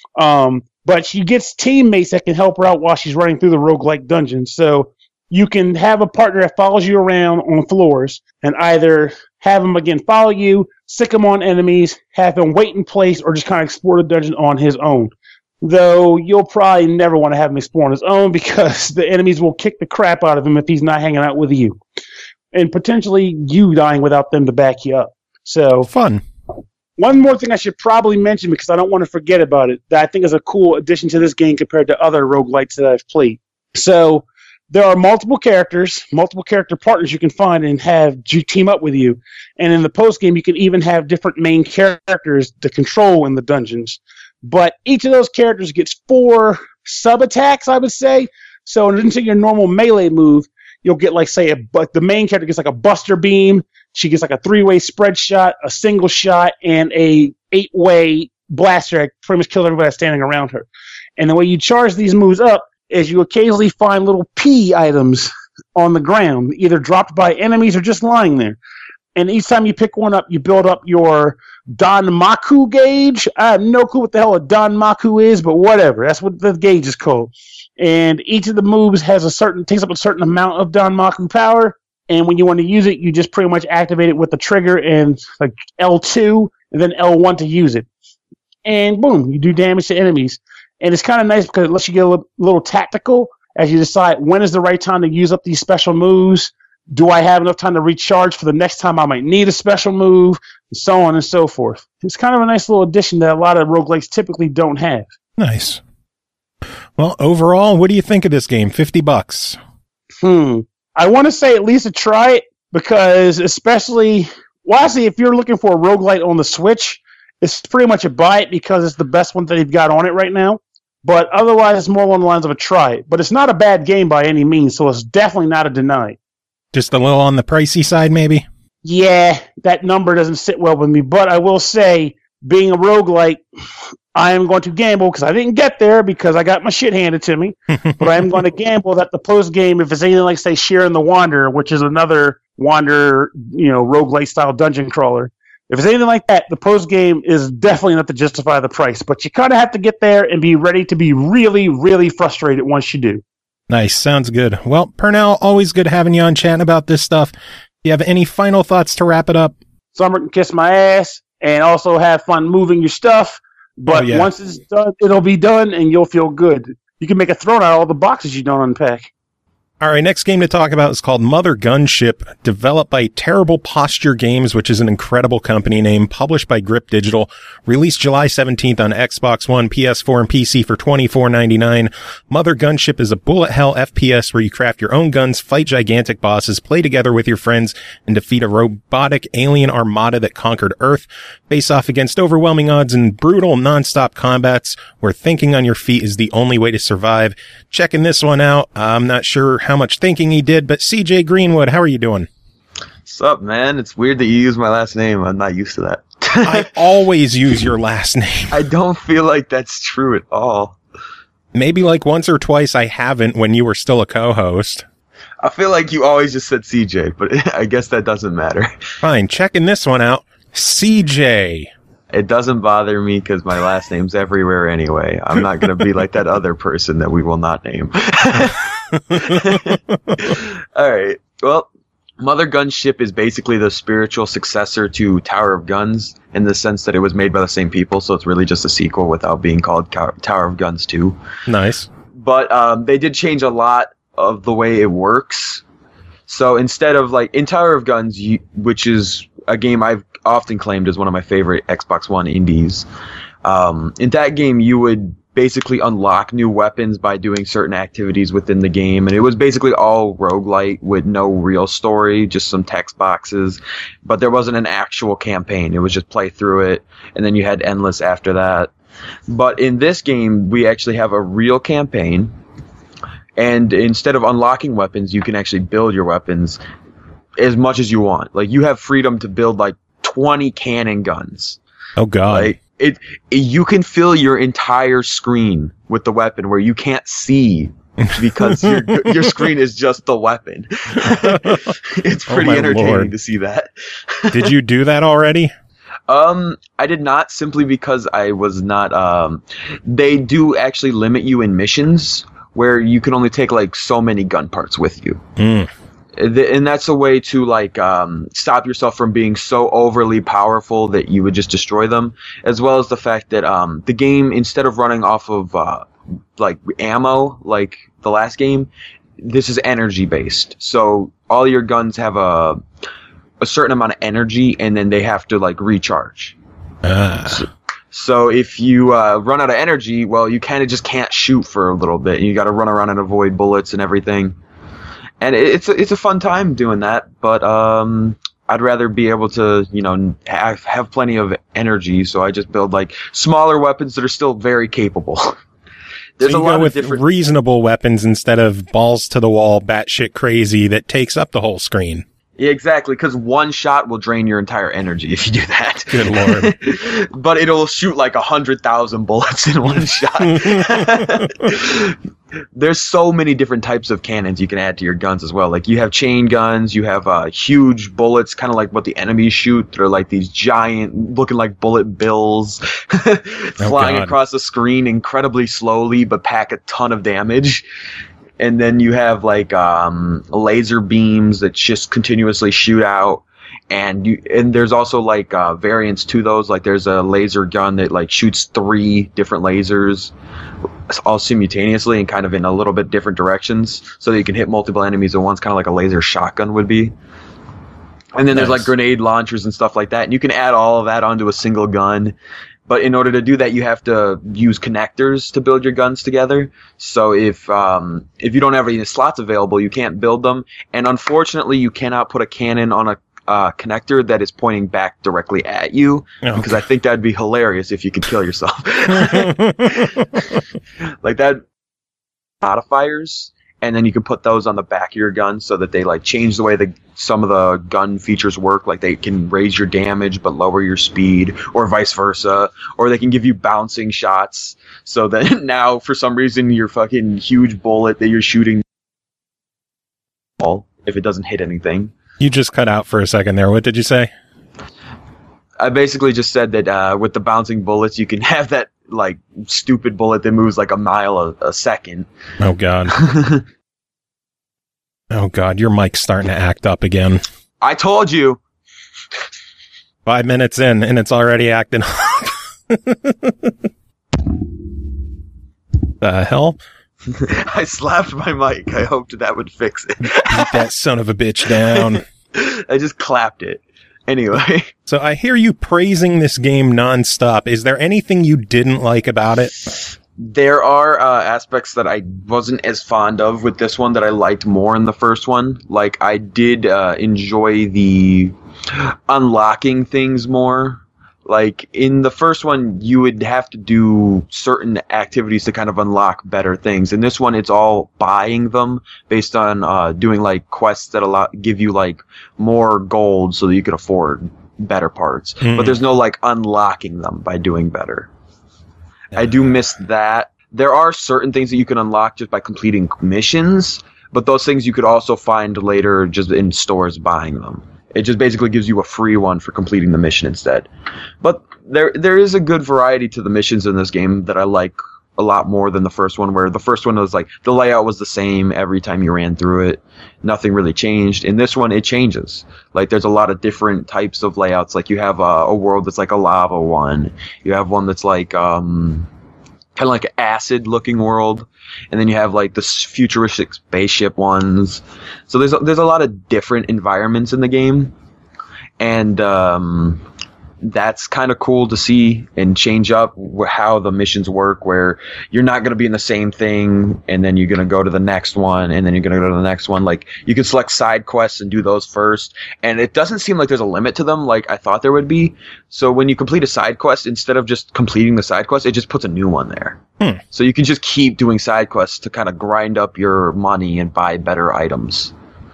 Um, but she gets teammates that can help her out while she's running through the roguelike dungeon. So you can have a partner that follows you around on floors and either have him, again, follow you, sick him on enemies, have him wait in place, or just kind of explore the dungeon on his own. Though you'll probably never want to have him explore on his own because the enemies will kick the crap out of him if he's not hanging out with you. And potentially you dying without them to back you up. So fun. One more thing I should probably mention because I don't want to forget about it that I think is a cool addition to this game compared to other roguelites that I've played. So there are multiple characters, multiple character partners you can find and have team up with you. And in the post game, you can even have different main characters to control in the dungeons. But each of those characters gets four sub attacks, I would say. So in addition to your normal melee move, you'll get like say a but the main character gets like a Buster Beam. She gets like a three-way spread shot, a single shot, and a eight-way blaster that pretty much kills everybody standing around her. And the way you charge these moves up is you occasionally find little P items on the ground, either dropped by enemies or just lying there. And each time you pick one up, you build up your Danmaku gauge. I have no clue what the hell a Danmaku is, but whatever. That's what the gauge is called. And each of the moves has a certain takes up a certain amount of Danmaku power. And when you want to use it, you just pretty much activate it with the trigger and like L two and then L one to use it. And boom, you do damage to enemies. And it's kind of nice because it lets you get a little, little tactical as you decide when is the right time to use up these special moves. Do I have enough time to recharge for the next time I might need a special move? And so on and so forth. It's kind of a nice little addition that a lot of roguelikes typically don't have. Nice. Well, overall, what do you think of this game? fifty bucks. Hmm. I want to say at least to try it because especially, well, actually, if you're looking for a roguelite on the Switch, it's pretty much a buy it because it's the best one that they've got on it right now. But otherwise, it's more along the lines of a try it. But it's not a bad game by any means, so it's definitely not a deny. Just a little on the pricey side, maybe? Yeah, that number doesn't sit well with me. But I will say, being a roguelite, I am going to gamble because I didn't get there because I got my shit handed to me. But I am going to gamble that the post game, if it's anything like, say, Sharing the Wanderer, which is another Wanderer, you know, roguelite style dungeon crawler, if it's anything like that, the post game is definitely enough to justify the price. But you kind of have to get there and be ready to be really, really frustrated once you do. Nice. Sounds good. Well, Pernell, always good having you on chatting about this stuff. Do you have any final thoughts to wrap it up? Summer can kiss my ass and also have fun moving your stuff. But oh, yeah. Once it's done, it'll be done and you'll feel good. You can make a throne out of all the boxes you don't unpack. All right, next game to talk about is called Mother Gunship, developed by Terrible Posture Games, which is an incredible company name, published by Grip Digital, released July seventeenth on Xbox One, P S four, and P C for twenty-four ninety-nine. Mother Gunship is a bullet hell F P S where you craft your own guns, fight gigantic bosses, play together with your friends, and defeat a robotic alien armada that conquered Earth. Face off against overwhelming odds in brutal non-stop combats where thinking on your feet is the only way to survive. Checking this one out. I'm not sure how much thinking he did, but C J Greenwood, how are you doing? What's up, man? It's weird that you use my last name. I'm not used to that. I always use your last name. I don't feel like that's true at all. Maybe like once or twice I haven't when you were still a co-host. I feel like you always just said C J, but I guess that doesn't matter. Fine, checking this one out. C J. It doesn't bother me because my last name's everywhere anyway. I'm not going to be like that other person that we will not name. All right. Well, Mother Gunship is basically the spiritual successor to Tower of Guns in the sense that it was made by the same people, so it's really just a sequel without being called Tower of Guns two. Nice. But um, they did change a lot of the way it works. So instead of like in Tower of Guns, you, which is a game I've often claimed as one of my favorite Xbox One indies, um, in that game you would basically unlock new weapons by doing certain activities within the game, and it was basically all roguelite with no real story, just some text boxes, but there wasn't an actual campaign. It was just play through it, and then you had endless after that. But in this game, we actually have a real campaign, and instead of unlocking weapons, you can actually build your weapons. as much as you want. Like, you have freedom to build like twenty cannon guns. Oh god. Like, it, it you can fill your entire screen with the weapon where you can't see because your your screen is just the weapon. It's pretty oh entertaining Lord. to see that. Did you do that already? Um, I did not, simply because I was not, um, they do actually limit you in missions where you can only take like so many gun parts with you. Mm. And that's a way to like, um, stop yourself from being so overly powerful that you would just destroy them, as well as the fact that, um, the game, instead of running off of, uh, like ammo, like the last game, this is energy based. So all your guns have a, a certain amount of energy, and then they have to like recharge. Ah. So, so if you uh, run out of energy, well, you kind of just can't shoot for a little bit. You got to run around and avoid bullets and everything. And it, it's a, it's a fun time doing that. But um, I'd rather be able to, you know, have have plenty of energy. So I just build like smaller weapons that are still very capable. There's so you a lot go of with different reasonable weapons instead of balls to the wall, batshit crazy that takes up the whole screen. Yeah, exactly, because one shot will drain your entire energy if you do that. Good lord. But it'll shoot like a hundred thousand bullets in one shot. There's so many different types of cannons you can add to your guns as well. Like, you have chain guns, you have uh, huge bullets, kind of like what the enemies shoot. They're like these giant, looking like bullet bills, flying God. across the screen incredibly slowly, but pack a ton of damage. And then you have like um, laser beams that just continuously shoot out, and you and there's also like uh, variants to those. Like, there's a laser gun that like shoots three different lasers all simultaneously and kind of in a little bit different directions, so that you can hit multiple enemies at once, kind of like a laser shotgun would be. And then there's Nice. like grenade launchers and stuff like that, and you can add all of that onto a single gun. But in order to do that, you have to use connectors to build your guns together. So if um, if you don't have any slots available, you can't build them. And unfortunately, you cannot put a cannon on a uh, connector that is pointing back directly at you, Oh, because I think that'd be hilarious if you could kill yourself. Like that, modifiers. And then you can put those on the back of your gun so that they like change the way the some of the gun features work. Like, they can raise your damage but lower your speed, or vice versa. Or they can give you bouncing shots, so that now for some reason your fucking huge bullet that you're shooting, if it doesn't hit anything. You just cut out for a second there. What did you say? I basically just said that uh, with the bouncing bullets, you can have that like stupid bullet that moves like a mile a, a second. Oh god. Oh god, your mic's starting to act up again. I told you. Five minutes in, and it's already acting up. The hell? I slapped my mic. I hoped that would fix it. Beat that son of a bitch down. I just clapped it. Anyway. So I hear you praising this game nonstop. Is there anything you didn't like about it? There are uh, aspects that I wasn't as fond of with this one that I liked more in the first one. Like, I did uh, enjoy the unlocking things more. Like, in the first one, you would have to do certain activities to kind of unlock better things. In this one, it's all buying them based on uh, doing, like, quests that allow give you, like, more gold so that you can afford better parts. Mm. But there's no, like, unlocking them by doing better. I do miss that. There are certain things that you can unlock just by completing missions, but those things you could also find later just in stores buying them. It just basically gives you a free one for completing the mission instead. But there there is a good variety to the missions in this game that I like a lot more than the first one, where the first one was like the layout was the same every time you ran through it. Nothing really changed. In this one, it changes. Like, there's a lot of different types of layouts. Like, you have a, a world that's like a lava one. You have one that's like um kind of like an acid looking world. And then you have like the futuristic spaceship ones. So there's a, there's a lot of different environments in the game. And um, that's kind of cool to see and change up how the missions work, where you're not going to be in the same thing and then you're going to go to the next one and then you're going to go to the next one. Like, you can select side quests and do those first. And it doesn't seem like there's a limit to them like I thought there would be. So when you complete a side quest, instead of just completing the side quest, it just puts a new one there. Hmm. So you can just keep doing side quests to kind of grind up your money and buy better items.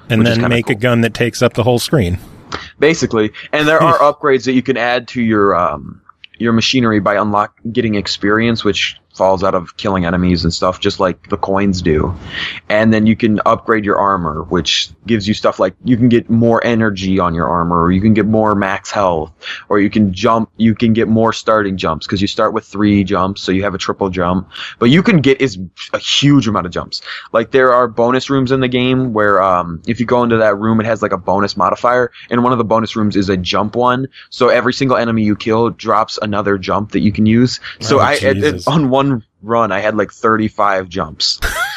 And then make cool. a gun that takes up the whole screen. Basically. And there are upgrades that you can add to your um, your machinery by unlock getting experience, which falls out of killing enemies and stuff, just like the coins do. And then you can upgrade your armor, which gives you stuff like you can get more energy on your armor, or you can get more max health, or you can jump, you can get more starting jumps, because you start with three jumps, so you have a triple jump. But you can get is a huge amount of jumps. Like there are bonus rooms in the game where um, if you go into that room, it has like a bonus modifier, and one of the bonus rooms is a jump one. So every single enemy you kill drops another jump that you can use. So oh, I it, it, on one run I had like thirty-five jumps.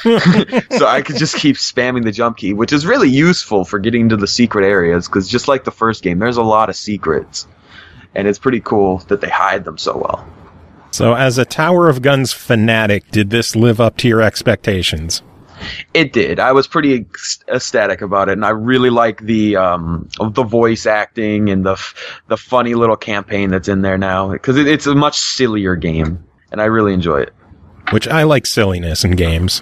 So I could just keep spamming the jump key, which is really useful for getting into the secret areas, because just like the first game, there's a lot of secrets, and it's pretty cool that they hide them so well. So as a Tower of Guns fanatic, did this live up to your expectations? It did. I was pretty ecstatic about it, and I really like the um, the voice acting and the the funny little campaign that's in there now, because it, it's a much sillier game, and I really enjoy it. Which I like silliness in games.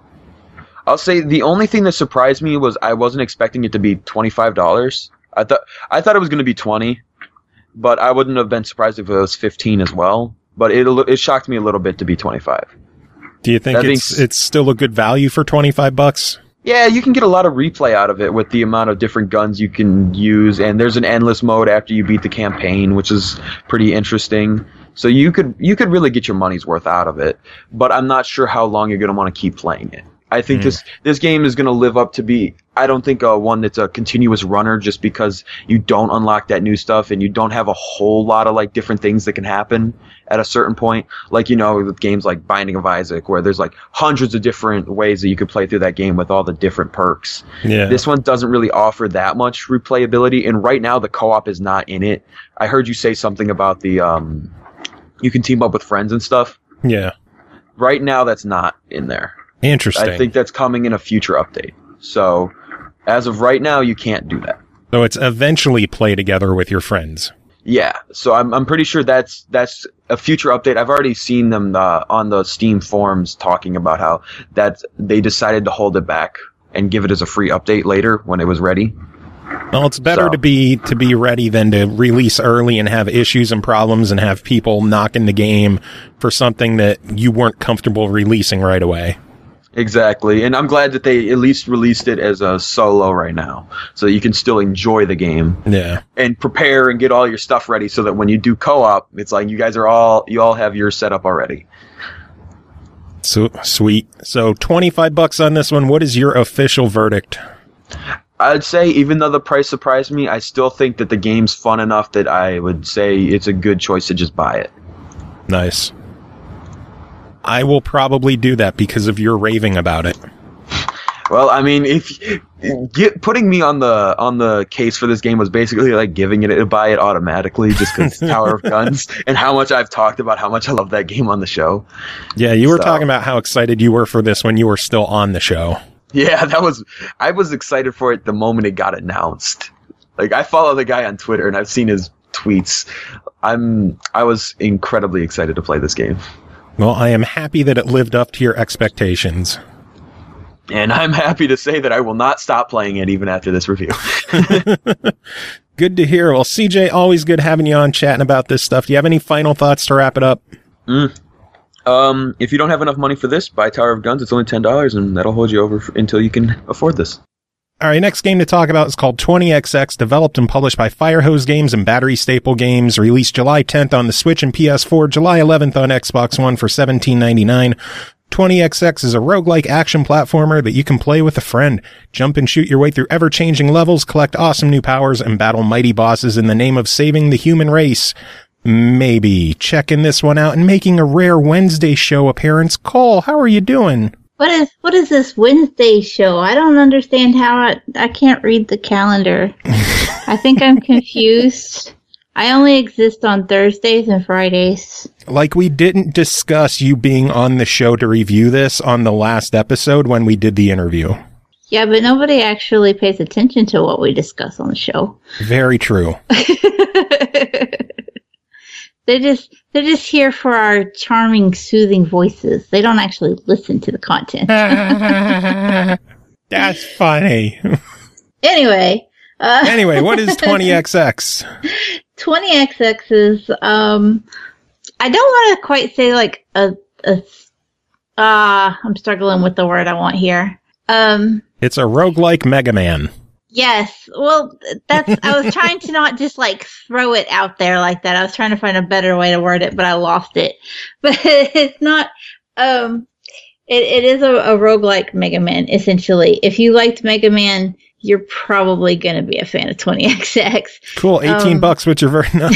I'll say the only thing that surprised me was I wasn't expecting it to be twenty-five dollars. I thought I thought it was going to be twenty dollars, but I wouldn't have been surprised if it was fifteen dollars as well. But it it shocked me a little bit to be twenty-five dollars. Do you think that it's being, it's still a good value for twenty-five bucks? Yeah, you can get a lot of replay out of it with the amount of different guns you can use, and there's an endless mode after you beat the campaign, which is pretty interesting. So you could you could really get your money's worth out of it, but I'm not sure how long you're going to want to keep playing it. I think mm. this this game is going to live up to be, I don't think uh, one that's a continuous runner, just because you don't unlock that new stuff and you don't have a whole lot of like different things that can happen at a certain point. Like, you know, with games like Binding of Isaac, where there's like hundreds of different ways that you could play through that game with all the different perks. Yeah. This one doesn't really offer that much replayability, and right now the co-op is not in it. I heard you say something about the um, you can team up with friends and stuff. Yeah. Right now that's not in there. Interesting. I think that's coming in a future update. So, as of right now, you can't do that. So it's eventually play together with your friends. Yeah. So I'm I'm pretty sure that's that's a future update. I've already seen them uh, on the Steam forums talking about how that they decided to hold it back and give it as a free update later when it was ready. Well, it's better so. to be to be ready than to release early and have issues and problems and have people knocking the game for something that you weren't comfortable releasing right away. Exactly, and I'm glad that they at least released it as a solo right now, so you can still enjoy the game. Yeah, and prepare and get all your stuff ready, so that when you do co-op, it's like you guys are all you all have your setup already. So sweet. So twenty-five bucks on this one. What is your official verdict? I'd say, even though the price surprised me, I still think that the game's fun enough that I would say it's a good choice to just buy it. Nice. I will probably do that because of your raving about it. Well, I mean, if get, putting me on the on the case for this game was basically like giving it a buy it automatically, just because Tower of Guns and how much I've talked about how much I love that game on the show. Yeah, you were so. talking about how excited you were for this when you were still on the show. Yeah, that was. I was excited for it the moment it got announced. Like, I follow the guy on Twitter and I've seen his tweets. I'm. I was incredibly excited to play this game. Well, I am happy that it lived up to your expectations. And I'm happy to say that I will not stop playing it even after this review. Good to hear. Well, C J, always good having you on chatting about this stuff. Do you have any final thoughts to wrap it up? Mm. Um, if you don't have enough money for this, buy Tower of Guns. It's only ten dollars, and that'll hold you over f- until you can afford this. All right, next game to talk about is called twenty X X, developed and published by Firehose Games and Battery Staple Games, released July tenth on the Switch and P S four, July eleventh on Xbox One for seventeen ninety-nine. twenty X X is a roguelike action platformer that you can play with a friend. Jump and shoot your way through ever-changing levels, collect awesome new powers, and battle mighty bosses in the name of saving the human race. Maybe checking this one out and making a rare Wednesday show appearance. Cole, how are you doing? What is what is this Wednesday show? I don't understand how I, I can't read the calendar. I think I'm confused. I only exist on Thursdays and Fridays. Like, we didn't discuss you being on the show to review this on the last episode when we did the interview. Yeah, but nobody actually pays attention to what we discuss on the show. Very true. They just they're just here for our charming, soothing voices. They don't actually listen to the content. That's funny. Anyway. Uh, anyway, what is twenty X X? twenty X X is, um, I don't want to quite say like a, a, uh, I'm struggling with the word I want here. Um, it's a roguelike Mega Man. Yes. Well, that's, I was trying to not just like throw it out there like that. I was trying to find a better way to word it, but I lost it. But it's not, um, it, it is a, a roguelike Mega Man, essentially. If you liked Mega Man, you're probably going to be a fan of twenty X X. Cool. eighteen um, bucks, which are very nice.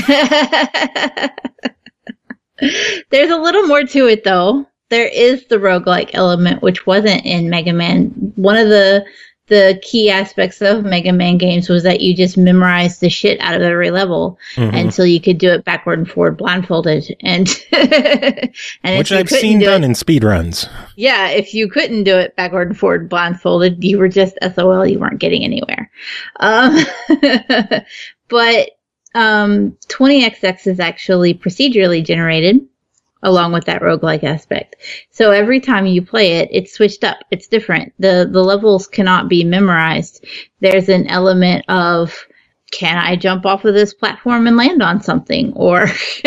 There's a little more to it, though. There is the roguelike element, which wasn't in Mega Man. One of the the key aspects of Mega Man games was that you just memorized the shit out of every level mm-hmm. until you could do it backward and forward blindfolded. And, and which I've seen done it, in speedruns. Yeah, if you couldn't do it backward and forward blindfolded, you were just S O L. You weren't getting anywhere. Um, but um, twenty X X is actually procedurally generated, along with that roguelike aspect. So every time you play it, it's switched up. It's different. The the levels cannot be memorized. There's an element of, can I jump off of this platform and land on something? Or,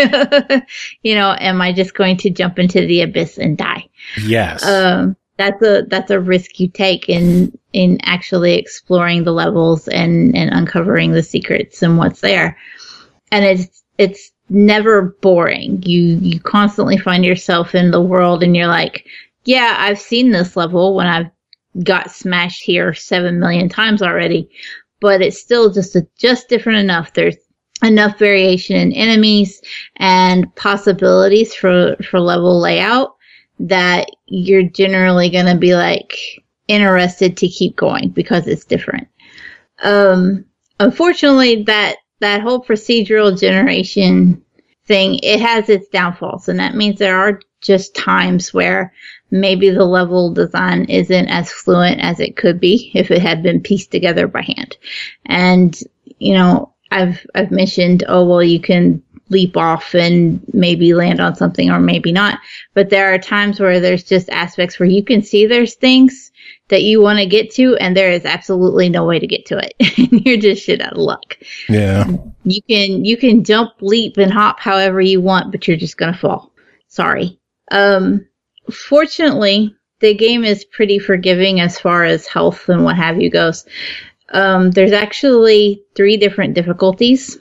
you know, am I just going to jump into the abyss and die? Yes. Um, that's a that's a risk you take in in actually exploring the levels and, and uncovering the secrets and what's there. And it's it's never boring. You you constantly find yourself in the world and you're like, yeah, I've seen this level when I've got smashed here seven million times already, but it's still just a, just different enough. There's enough variation in enemies and possibilities for, for level layout that you're generally going to be like interested to keep going because it's different. Um, unfortunately, that that whole procedural generation thing, it has its downfalls, and that means there are just times where maybe the level design isn't as fluent as it could be if it had been pieced together by hand. And, you know, I've I've mentioned, oh, well, you can leap off and maybe land on something or maybe not. But there are times where there's just aspects where you can see there's things that you want to get to, and there is absolutely no way to get to it. And you're just shit out of luck. Yeah. You can you can jump, leap, and hop however you want, but you're just gonna fall. Sorry. Um, fortunately, the game is pretty forgiving as far as health and what have you goes. Um, there's actually three different difficulties.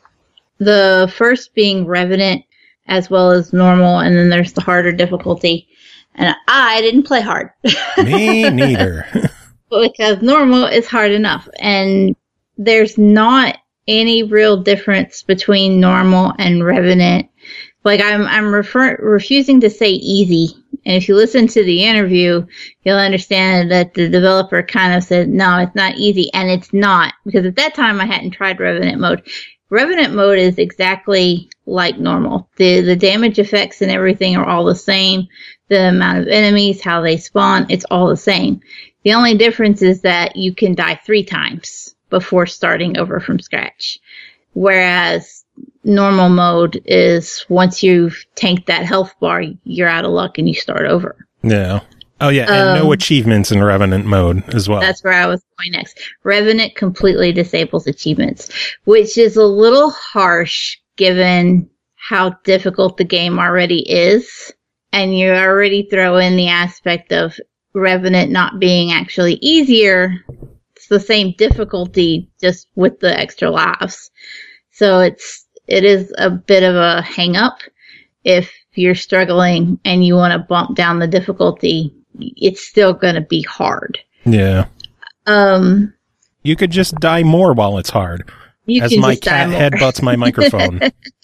The first being Revenant, as well as normal, and then there's the harder difficulty. And I didn't play hard. Me neither. Because normal is hard enough. And there's not any real difference between normal and Revenant. Like, I'm I'm refer- refusing to say easy. And if you listen to the interview, you'll understand that the developer kind of said, no, it's not easy. And it's not. Because at that time, I hadn't tried Revenant mode. Revenant mode is exactly like normal. The the damage effects and everything are all the same. The amount of enemies, how they spawn, it's all the same. The only difference is that you can die three times before starting over from scratch. Whereas normal mode is once you've tanked that health bar, you're out of luck and you start over. Yeah. Oh, yeah, and um, no achievements in Revenant mode as well. That's where I was going next. Revenant completely disables achievements, which is a little harsh given how difficult the game already is. And you already throw in the aspect of Revenant not being actually easier. It's the same difficulty, just with the extra lives. So it's it is a bit of a hang up. If you're struggling and you want to bump down the difficulty, it's still going to be hard. Yeah. Um. You could just die more while it's hard. You as can my just cat die more. headbutts my microphone.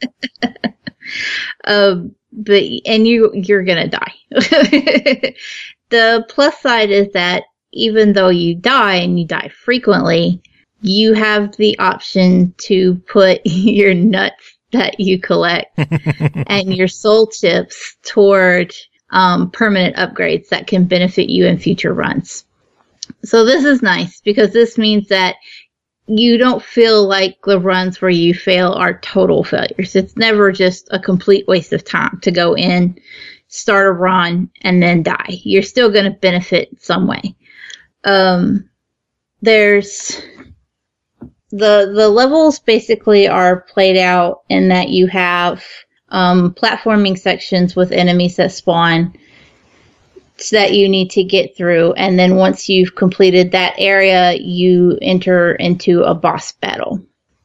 um. But and you you're gonna die. The plus side is that even though you die and you die frequently, you have the option to put your nuts that you collect and your soul chips toward um, permanent upgrades that can benefit you in future runs. So this is nice because this means that you don't feel like the runs where you fail are total failures. It's never just a complete waste of time to go in, start a run, and then die. You're still going to benefit some way. Um, there's the the levels basically are played out in that you have um, platforming sections with enemies that spawn that you need to get through, and then once you've completed that area, you enter into a boss battle.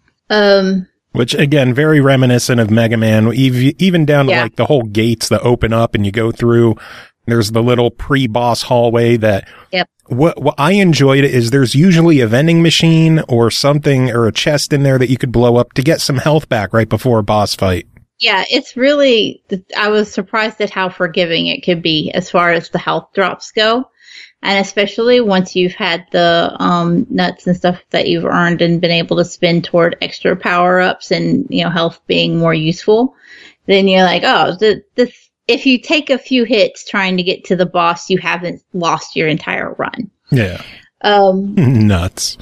Um, Which, again, very reminiscent of Mega Man, ev- even down to yeah. like the whole gates that open up and you go through. There's the little pre-boss hallway that yep. what, what I enjoyed is there's usually a vending machine or something or a chest in there that you could blow up to get some health back right before a boss fight. Yeah, it's really, I was surprised at how forgiving it could be as far as the health drops go. And especially once you've had the um, nuts and stuff that you've earned and been able to spend toward extra power-ups and, you know, health being more useful, then you're like, oh, th- this, if you take a few hits trying to get to the boss, you haven't lost your entire run. Yeah. Um, Nuts.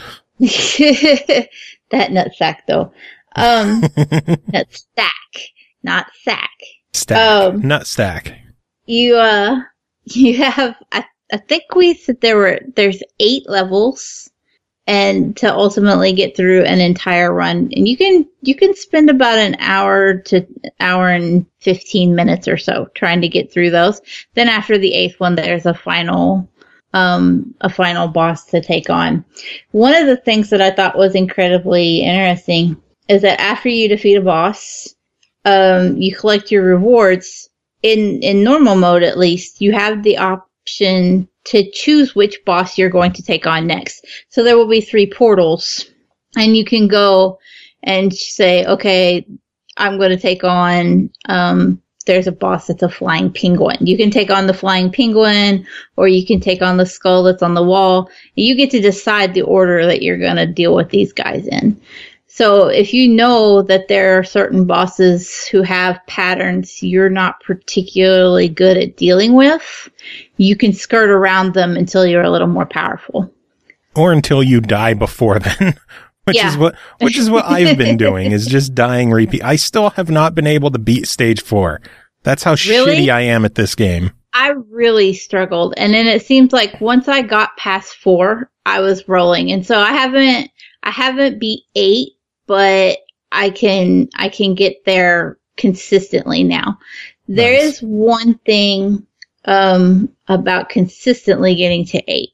that nutsack, though. Um, nutsack. Not sack. Stack. Um, Nut stack. You, uh, you have, I, I think we said there were, there's eight levels and to ultimately get through an entire run. And you can, you can spend about an hour to hour and fifteen minutes or so trying to get through those. Then after the eighth one, there's a final, um, a final boss to take on. One of the things that I thought was incredibly interesting is that after you defeat a boss, Um, you collect your rewards. In in normal mode, at least, you have the option to choose which boss you're going to take on next. So there will be three portals, and you can go and say, okay, I'm going to take on, um, there's a boss that's a flying penguin. You can take on the flying penguin, or you can take on the skull that's on the wall. You get to decide the order that you're going to deal with these guys in. So if you know that there are certain bosses who have patterns you're not particularly good at dealing with, you can skirt around them until you're a little more powerful. Or until you die before then. Which yeah. is what which is what I've been doing, is just dying repeat. I still have not been able to beat stage four. That's how really? shitty I am at this game. I really struggled. And then it seems like once I got past four, I was rolling. And so I haven't I haven't beat eight. But I can I can get there consistently now. There Nice. is one thing um, about consistently getting to eight.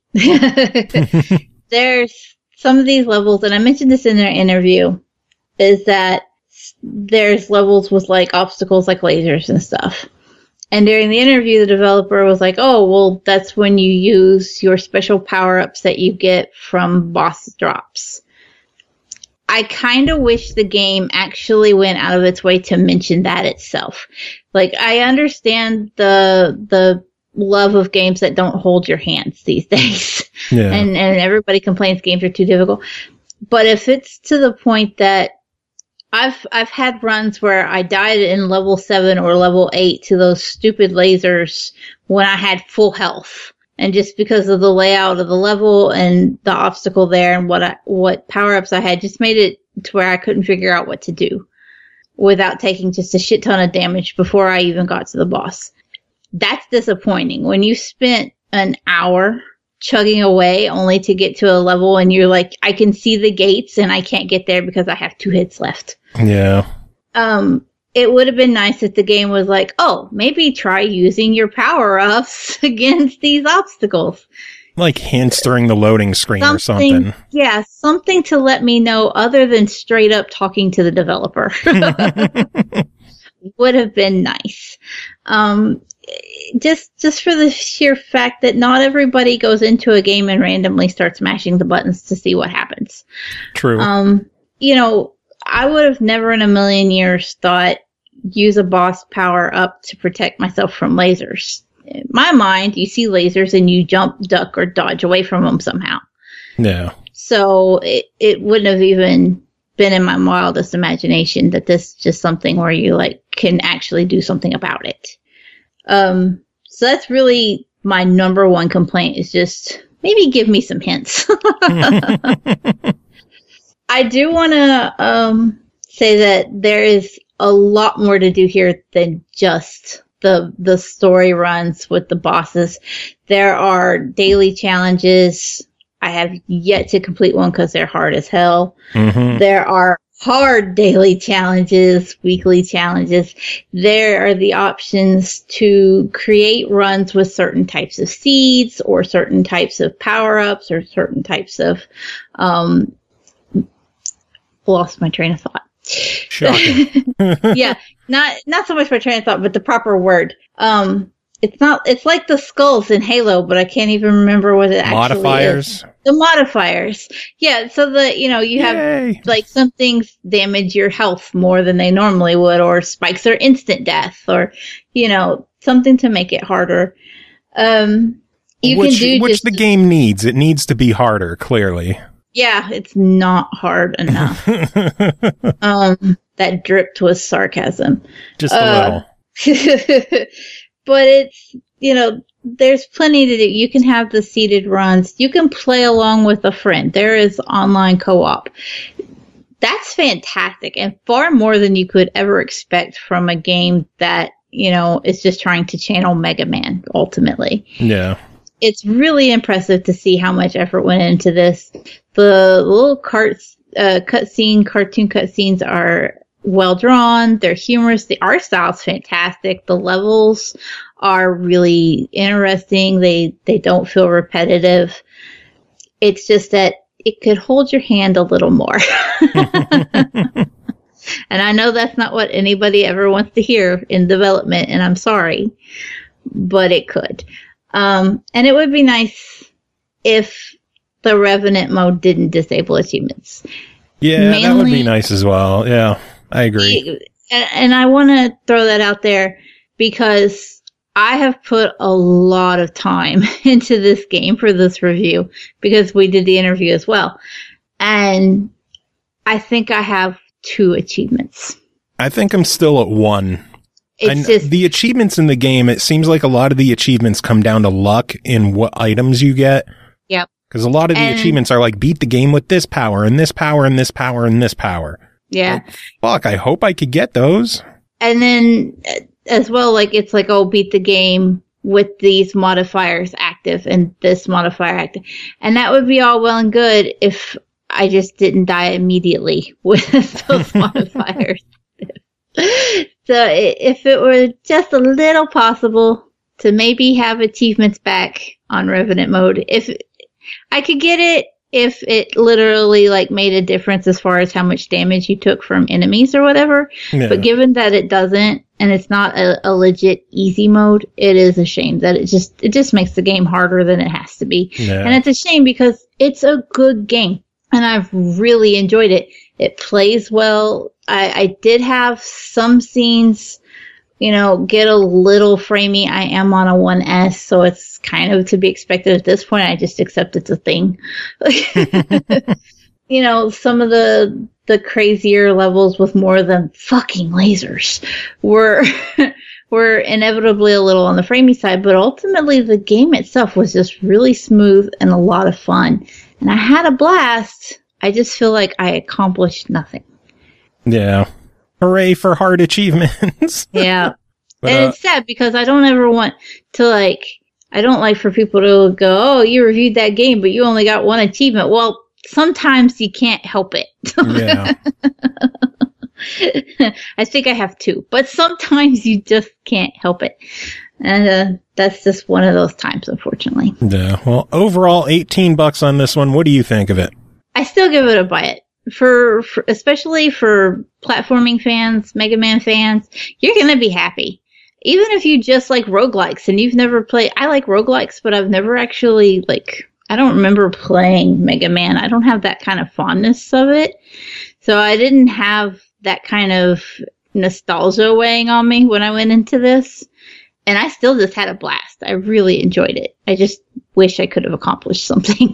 There's some of these levels, and I mentioned this in their interview, is that there's levels with like obstacles like lasers and stuff. And during the interview, the developer was like, oh, well, that's when you use your special power-ups that you get from boss drops. I kind of wish the game actually went out of its way to mention that itself. Like, I understand the the love of games that don't hold your hands these days. Yeah. And and everybody complains games are too difficult. But if it's to the point that I've I've had runs where I died in level seven or level eight to those stupid lasers when I had full health. And just because of the layout of the level and the obstacle there and what I, what power-ups I had just made it to where I couldn't figure out what to do without taking just a shit ton of damage before I even got to the boss. That's disappointing. When you spent an hour chugging away only to get to a level and you're like, I can see the gates and I can't get there because I have two hits left. Yeah. Um, it would have been nice if the game was like, oh, maybe try using your power-ups against these obstacles. Like hints during the loading screen something, or something. Yeah, something to let me know other than straight up talking to the developer. Would have been nice. Um, just just for the sheer fact that not everybody goes into a game and randomly starts mashing the buttons to see what happens. True. Um, you know, I would have never in a million years thought use a boss power up to protect myself from lasers. In my mind, you see lasers and you jump, duck, or dodge away from them somehow. Yeah. So it, it wouldn't have even been in my wildest imagination that this is just something where you like can actually do something about it. Um, so that's really my number one complaint, is just maybe give me some hints. I do want to um, say that there is a lot more to do here than just the the story runs with the bosses. There are daily challenges. I I have yet to complete one because they're hard as hell. Mm-hmm. There are hard daily challenges, weekly challenges. There are the options to create runs with certain types of seeds or certain types of power-ups or certain types of, um, lost my train of thought. Shocking. Yeah, not, not so much my train of thought, but the proper word. Um, it's not, it's like the skulls in Halo, but I can't even remember what it actually Modifiers. is. The modifiers. Yeah, so that, you know, you have, Yay. like, some things damage your health more than they normally would, or spikes are instant death, or, you know, something to make it harder. Um, you which, can do which just, the game needs. It needs to be harder, clearly. Yeah, it's not hard enough. um, that dripped with sarcasm. Just a Uh, little. But it's, you know, there's plenty to do. You can have the seated runs. You can play along with a friend. There is online co-op. That's fantastic and far more than you could ever expect from a game that, you know, is just trying to channel Mega Man, ultimately. Yeah. It's really impressive to see how much effort went into this. The little carts, uh, cutscene, cartoon cutscenes are well drawn. They're humorous. The art style is fantastic. The levels are really interesting. They they don't feel repetitive. It's just that it could hold your hand a little more. And I know that's not what anybody ever wants to hear in development, and I'm sorry, but it could. Um, and it would be nice if the Revenant mode didn't disable achievements. Yeah, Mainly, that would be nice as well. Yeah, I agree. And, and I want to throw that out there because I have put a lot of time into this game for this review because we did the interview as well. And I think I have two achievements. I think I'm still at one. It's And just the achievements in the game, it seems like a lot of the achievements come down to luck in what items you get. Yep. Because a lot of the And- achievements are like, beat the game with this power, and this power, and this power, and this power. Yeah. Fuck, I hope I could get those. And then uh, as well, like, it's like, oh, beat the game with these modifiers active and this modifier active. And that would be all well and good if I just didn't die immediately with those modifiers. So i- if it were just a little possible to maybe have achievements back on Revenant mode, if I could get it, if it literally like made a difference as far as how much damage you took from enemies or whatever. Yeah. But given that it doesn't, and it's not a, a legit easy mode, it is a shame that it just it just makes the game harder than it has to be. Yeah. And it's a shame because it's a good game, and I've really enjoyed it. It plays well. I, I did have some scenes, you know, get a little framey. I am on a one S, so it's kind of to be expected at this point. I just accept it's a thing. You know, some of the the crazier levels with more than fucking lasers were were inevitably a little on the framey side, but ultimately the game itself was just really smooth and a lot of fun. And I had a blast. I just feel like I accomplished nothing. Yeah. Hooray for hard achievements. Yeah. But, And uh, it's sad because I don't ever want to, like, I don't like for people to go, oh, you reviewed that game, but you only got one achievement. Well, sometimes you can't help it. yeah. I think I have two, but sometimes you just can't help it. And uh, that's just one of those times, unfortunately. Yeah. Well, overall, eighteen bucks on this one. What do you think of it? I still give it a buy it. For, for especially for platforming fans, Mega Man fans, you're going to be happy. Even if you just like roguelikes and you've never played, I like roguelikes, but I've never actually, like, I don't remember playing Mega Man. I don't have that kind of fondness of it. So I didn't have that kind of nostalgia weighing on me when I went into this. And I still just had a blast. I really enjoyed it. I just wish I could have accomplished something.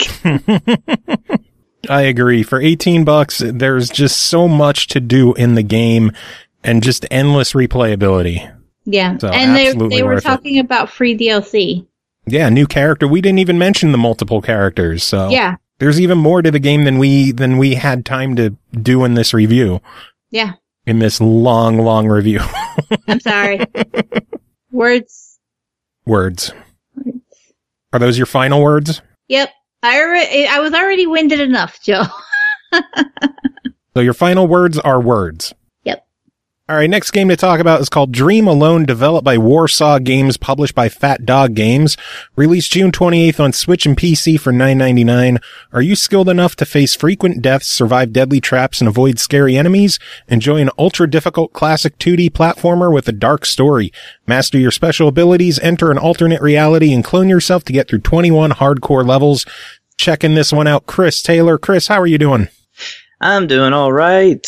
I agree. For eighteen bucks, there's just so much to do in the game and just endless replayability. Yeah. So, and they absolutely they were worth it. talking about free D L C. Yeah, new character. We didn't even mention the multiple characters. So Yeah. there's even more to the game than we than we had time to do in this review. Yeah. In this long, long review. I'm sorry. Words. Words. Are those your final words? Yep. I already, I was already winded enough, Joe. So your final words are words. Yep. All right, next game to talk about is called Dream Alone, developed by Warsaw Games, published by Fat Dog Games. Released June twenty-eighth on Switch and P C for nine ninety-nine. Are you skilled enough to face frequent deaths, survive deadly traps, and avoid scary enemies? Enjoy an ultra-difficult classic two D platformer with a dark story. Master your special abilities, enter an alternate reality, and clone yourself to get through twenty-one hardcore levels. Checking this one out, Chris Taylor. Chris, how are you doing? I'm doing all right.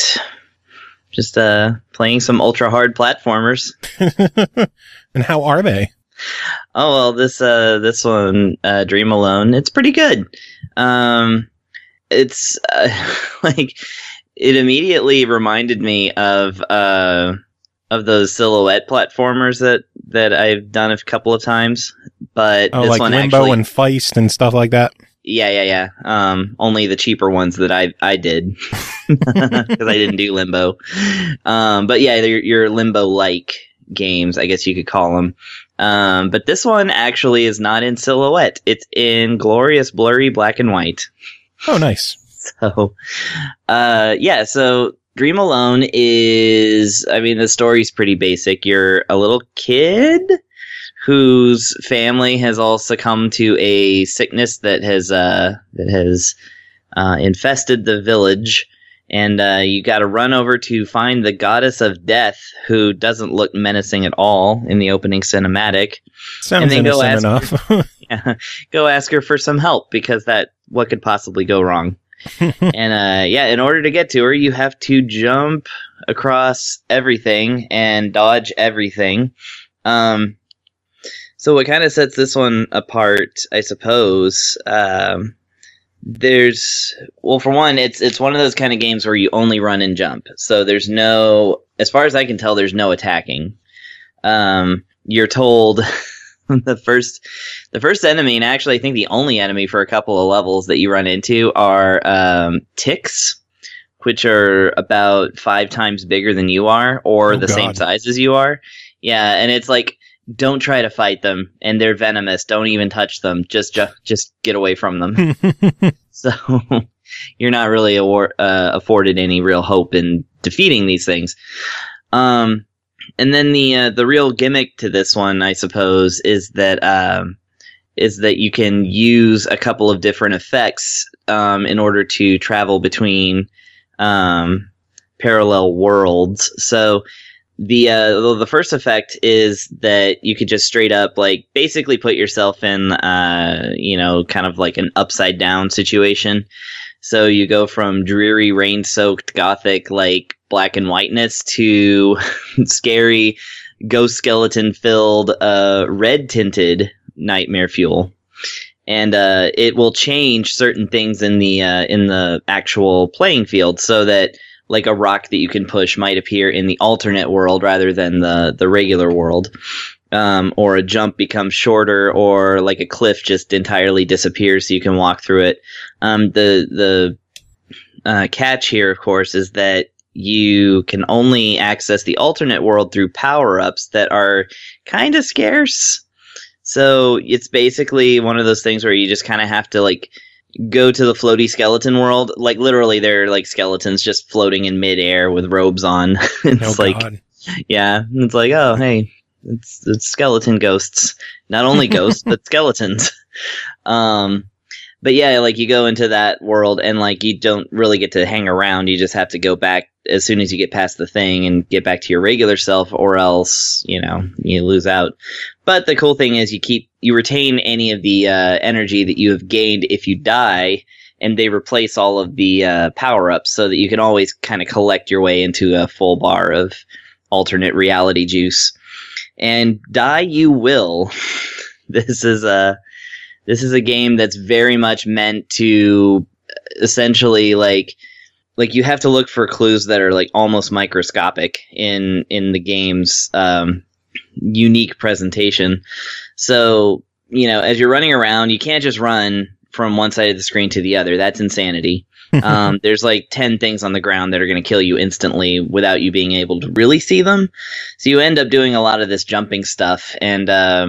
Just uh, playing some ultra hard platformers. And how are they? Oh well, this uh, this one, uh, Dream Alone, it's pretty good. Um, it's uh, like it immediately reminded me of uh, of those silhouette platformers that, that I've done a couple of times. But oh, this like one Limbo actually, and Feist and stuff like that. Yeah, yeah, yeah. Um, only the cheaper ones that I I did because I didn't do Limbo. Um, but yeah, they're your Limbo-like games, I guess you could call them. Um, but this one actually is not in silhouette; it's in glorious, blurry black and white. Oh, nice. So, uh, yeah. So Dream Alone is, I mean, the story's pretty basic. You're a little kid whose family has all succumbed to a sickness that has uh, that has uh, infested the village, and uh, you got to run over to find the goddess of death, who doesn't look menacing at all in the opening cinematic. Sounds and then go innocent ask enough. her, yeah, go ask her for some help, because that what could possibly go wrong? And uh, yeah, in order to get to her, you have to jump across everything and dodge everything. Um, So what kind of sets this one apart, I suppose, um, there's, well, for one, it's it's one of those kind of games where you only run and jump. So there's no, as far as I can tell, there's no attacking. Um, you're told the first the first enemy, and actually I think the only enemy for a couple of levels that you run into are um, ticks, which are about five times bigger than you are, or Oh, the God. same size as you are. Yeah, and it's like, don't try to fight them, and they're venomous. Don't even touch them. Just ju- just get away from them. So you're not really award- uh, afforded any real hope in defeating these things. Um, and then the uh, the real gimmick to this one, I suppose, is that um, is that you can use a couple of different effects um, in order to travel between um, parallel worlds. So The uh, the first effect is that you could just straight up, like, basically put yourself in, uh, you know, kind of like an upside down situation. So you go from dreary, rain-soaked, gothic, like, black and whiteness to scary, ghost skeleton-filled, uh, red-tinted nightmare fuel. And uh, it will change certain things in the uh, in the actual playing field, so that, like, a rock that you can push might appear in the alternate world rather than the, the regular world. Um, or a jump becomes shorter, or like a cliff just entirely disappears so you can walk through it. Um, the the uh, catch here, of course, is that you can only access the alternate world through power-ups that are kind of scarce. So it's basically one of those things where you just kind of have to, like, go to the floaty skeleton world. Like, literally, they're like skeletons just floating in midair with robes on. It's Oh, like, God. yeah, it's like, oh, hey, it's it's skeleton ghosts. Not only ghosts, but skeletons. Um, but yeah, like, you go into that world and, like, you don't really get to hang around. You just have to go back as soon as you get past the thing and get back to your regular self, or else, you know, you lose out. But the cool thing is you keep, you retain any of the uh, energy that you have gained if you die, and they replace all of the uh, power-ups, so that you can always kind of collect your way into a full bar of alternate reality juice. And die you will. This is a this is a game that's very much meant to essentially, like, like you have to look for clues that are, like, almost microscopic in in the game's um, unique presentation. So, you know, as you're running around, you can't just run from one side of the screen to the other. That's insanity. Um, there's like ten things on the ground that are going to kill you instantly without you being able to really see them. So you end up doing a lot of this jumping stuff, and um,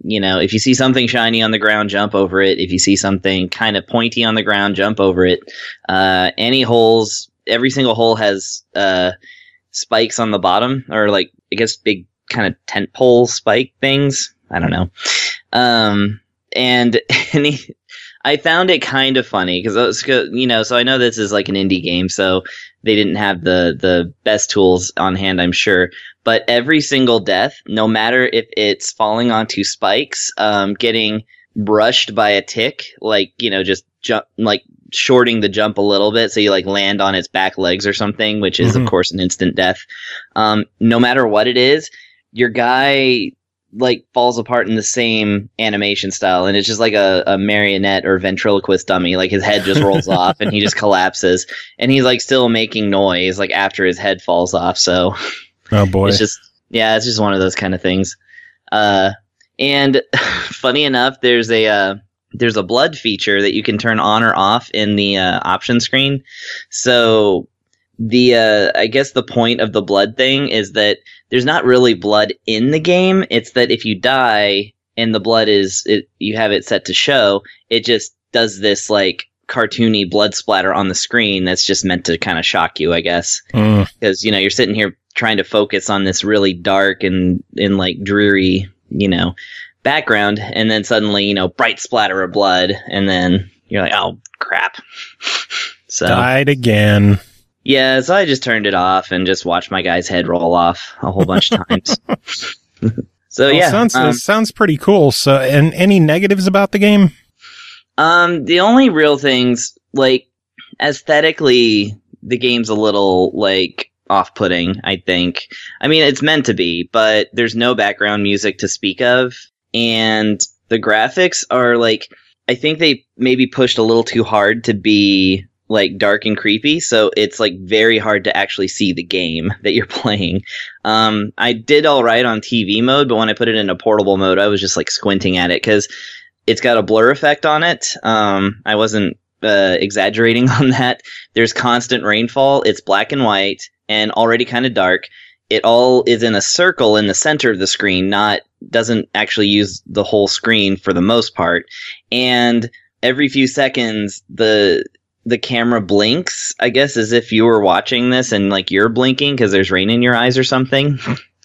you know, if you see something shiny on the ground, jump over it. If you see something kind of pointy on the ground, jump over it. Uh, any holes, every single hole has uh, spikes on the bottom, or like, I guess, big kind of tent pole spike things. I don't know. Um, and any, I found it kind of funny because, you know, so I know this is like an indie game, so they didn't have the, the best tools on hand, I'm sure. But every single death, no matter if it's falling onto spikes, um, getting brushed by a tick, like, you know, just jump, like shorting the jump a little bit so you like land on its back legs or something, which is, mm-hmm. of course, an instant death. Um, no matter what it is, your guy like falls apart in the same animation style, and it's just like a, a marionette or ventriloquist dummy. Like his head just rolls off and he just collapses, and he's like still making noise like after his head falls off. So oh boy, it's just, yeah, it's just one of those kind of things. Uh, and funny enough, there's a uh, there's a blood feature that you can turn on or off in the uh, option screen. So the uh, I guess the point of the blood thing is that there's not really blood in the game. It's that if you die and the blood is, it, you have it set to show, it just does this like cartoony blood splatter on the screen that's just meant to kind of shock you, I guess. Because, mm. you know, you're sitting here trying to focus on this really dark and, and like dreary, you know, background. And then suddenly, you know, bright splatter of blood. And then you're like, oh, crap. So died again. Yeah, so I just turned it off and just watched my guy's head roll off a whole bunch of times. So well, yeah, sounds um, it sounds pretty cool. So, and any negatives about the game? Um, the only real things, like aesthetically, the game's a little like off-putting, I think. I mean, it's meant to be, but there's no background music to speak of, and the graphics are like, I think they maybe pushed a little too hard to be like dark and creepy, so it's like very hard to actually see the game that you're playing. Um, I did all right on T V mode, but when I put it in a portable mode, I was just like squinting at it because it's got a blur effect on it. Um, I wasn't uh, exaggerating on that. There's constant rainfall. It's black and white and already kind of dark. It all is in a circle in the center of the screen, not doesn't actually use the whole screen for the most part. And every few seconds, the the camera blinks, I guess, as if you were watching this and like you're blinking because there's rain in your eyes or something.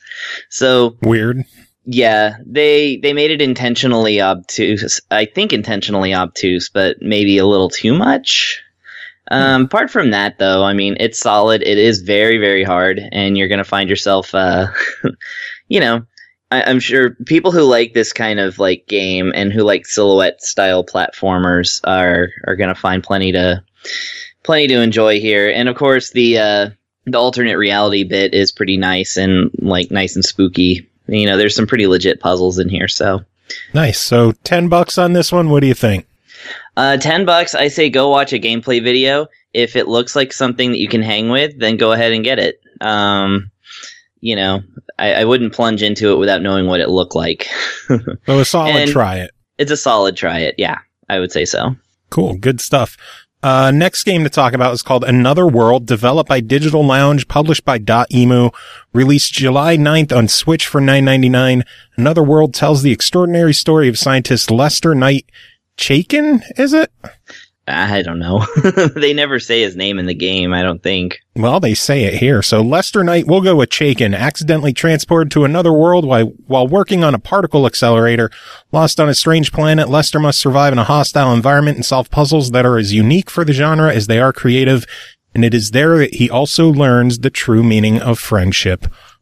So weird. Yeah, they they made it intentionally obtuse. I think intentionally obtuse, but maybe a little too much. Um, apart from that, though, I mean, it's solid. It is very, very hard, and you're going to find yourself, uh, you know, I, I'm sure people who like this kind of like game and who like silhouette style platformers are are going to find plenty to plenty to enjoy here. And of course, the uh, the alternate reality bit is pretty nice and like nice and spooky. You know, there's some pretty legit puzzles in here. So nice. So ten bucks on this one. What do you think? Uh, ten bucks. I say go watch a gameplay video. If it looks like something that you can hang with, then go ahead and get it. Um, you know, I, I wouldn't plunge into it without knowing what it looked like. So a solid And try it. It's a solid try it. Yeah, I would say so. Cool. Good stuff. Uh, next game to talk about is called Another World, developed by Digital Lounge, published by Dotemu, released July ninth on Switch for nine ninety-nine. Another World tells the extraordinary story of scientist Lester Knight Chaikin, is it? I don't know. They never say his name in the game, I don't think. Well, they say it here. So Lester Knight, we'll go with Chaikin, accidentally transported to another world while, while working on a particle accelerator. Lost on a strange planet, Lester must survive in a hostile environment and solve puzzles that are as unique for the genre as they are creative. And it is there that he also learns the true meaning of friendship.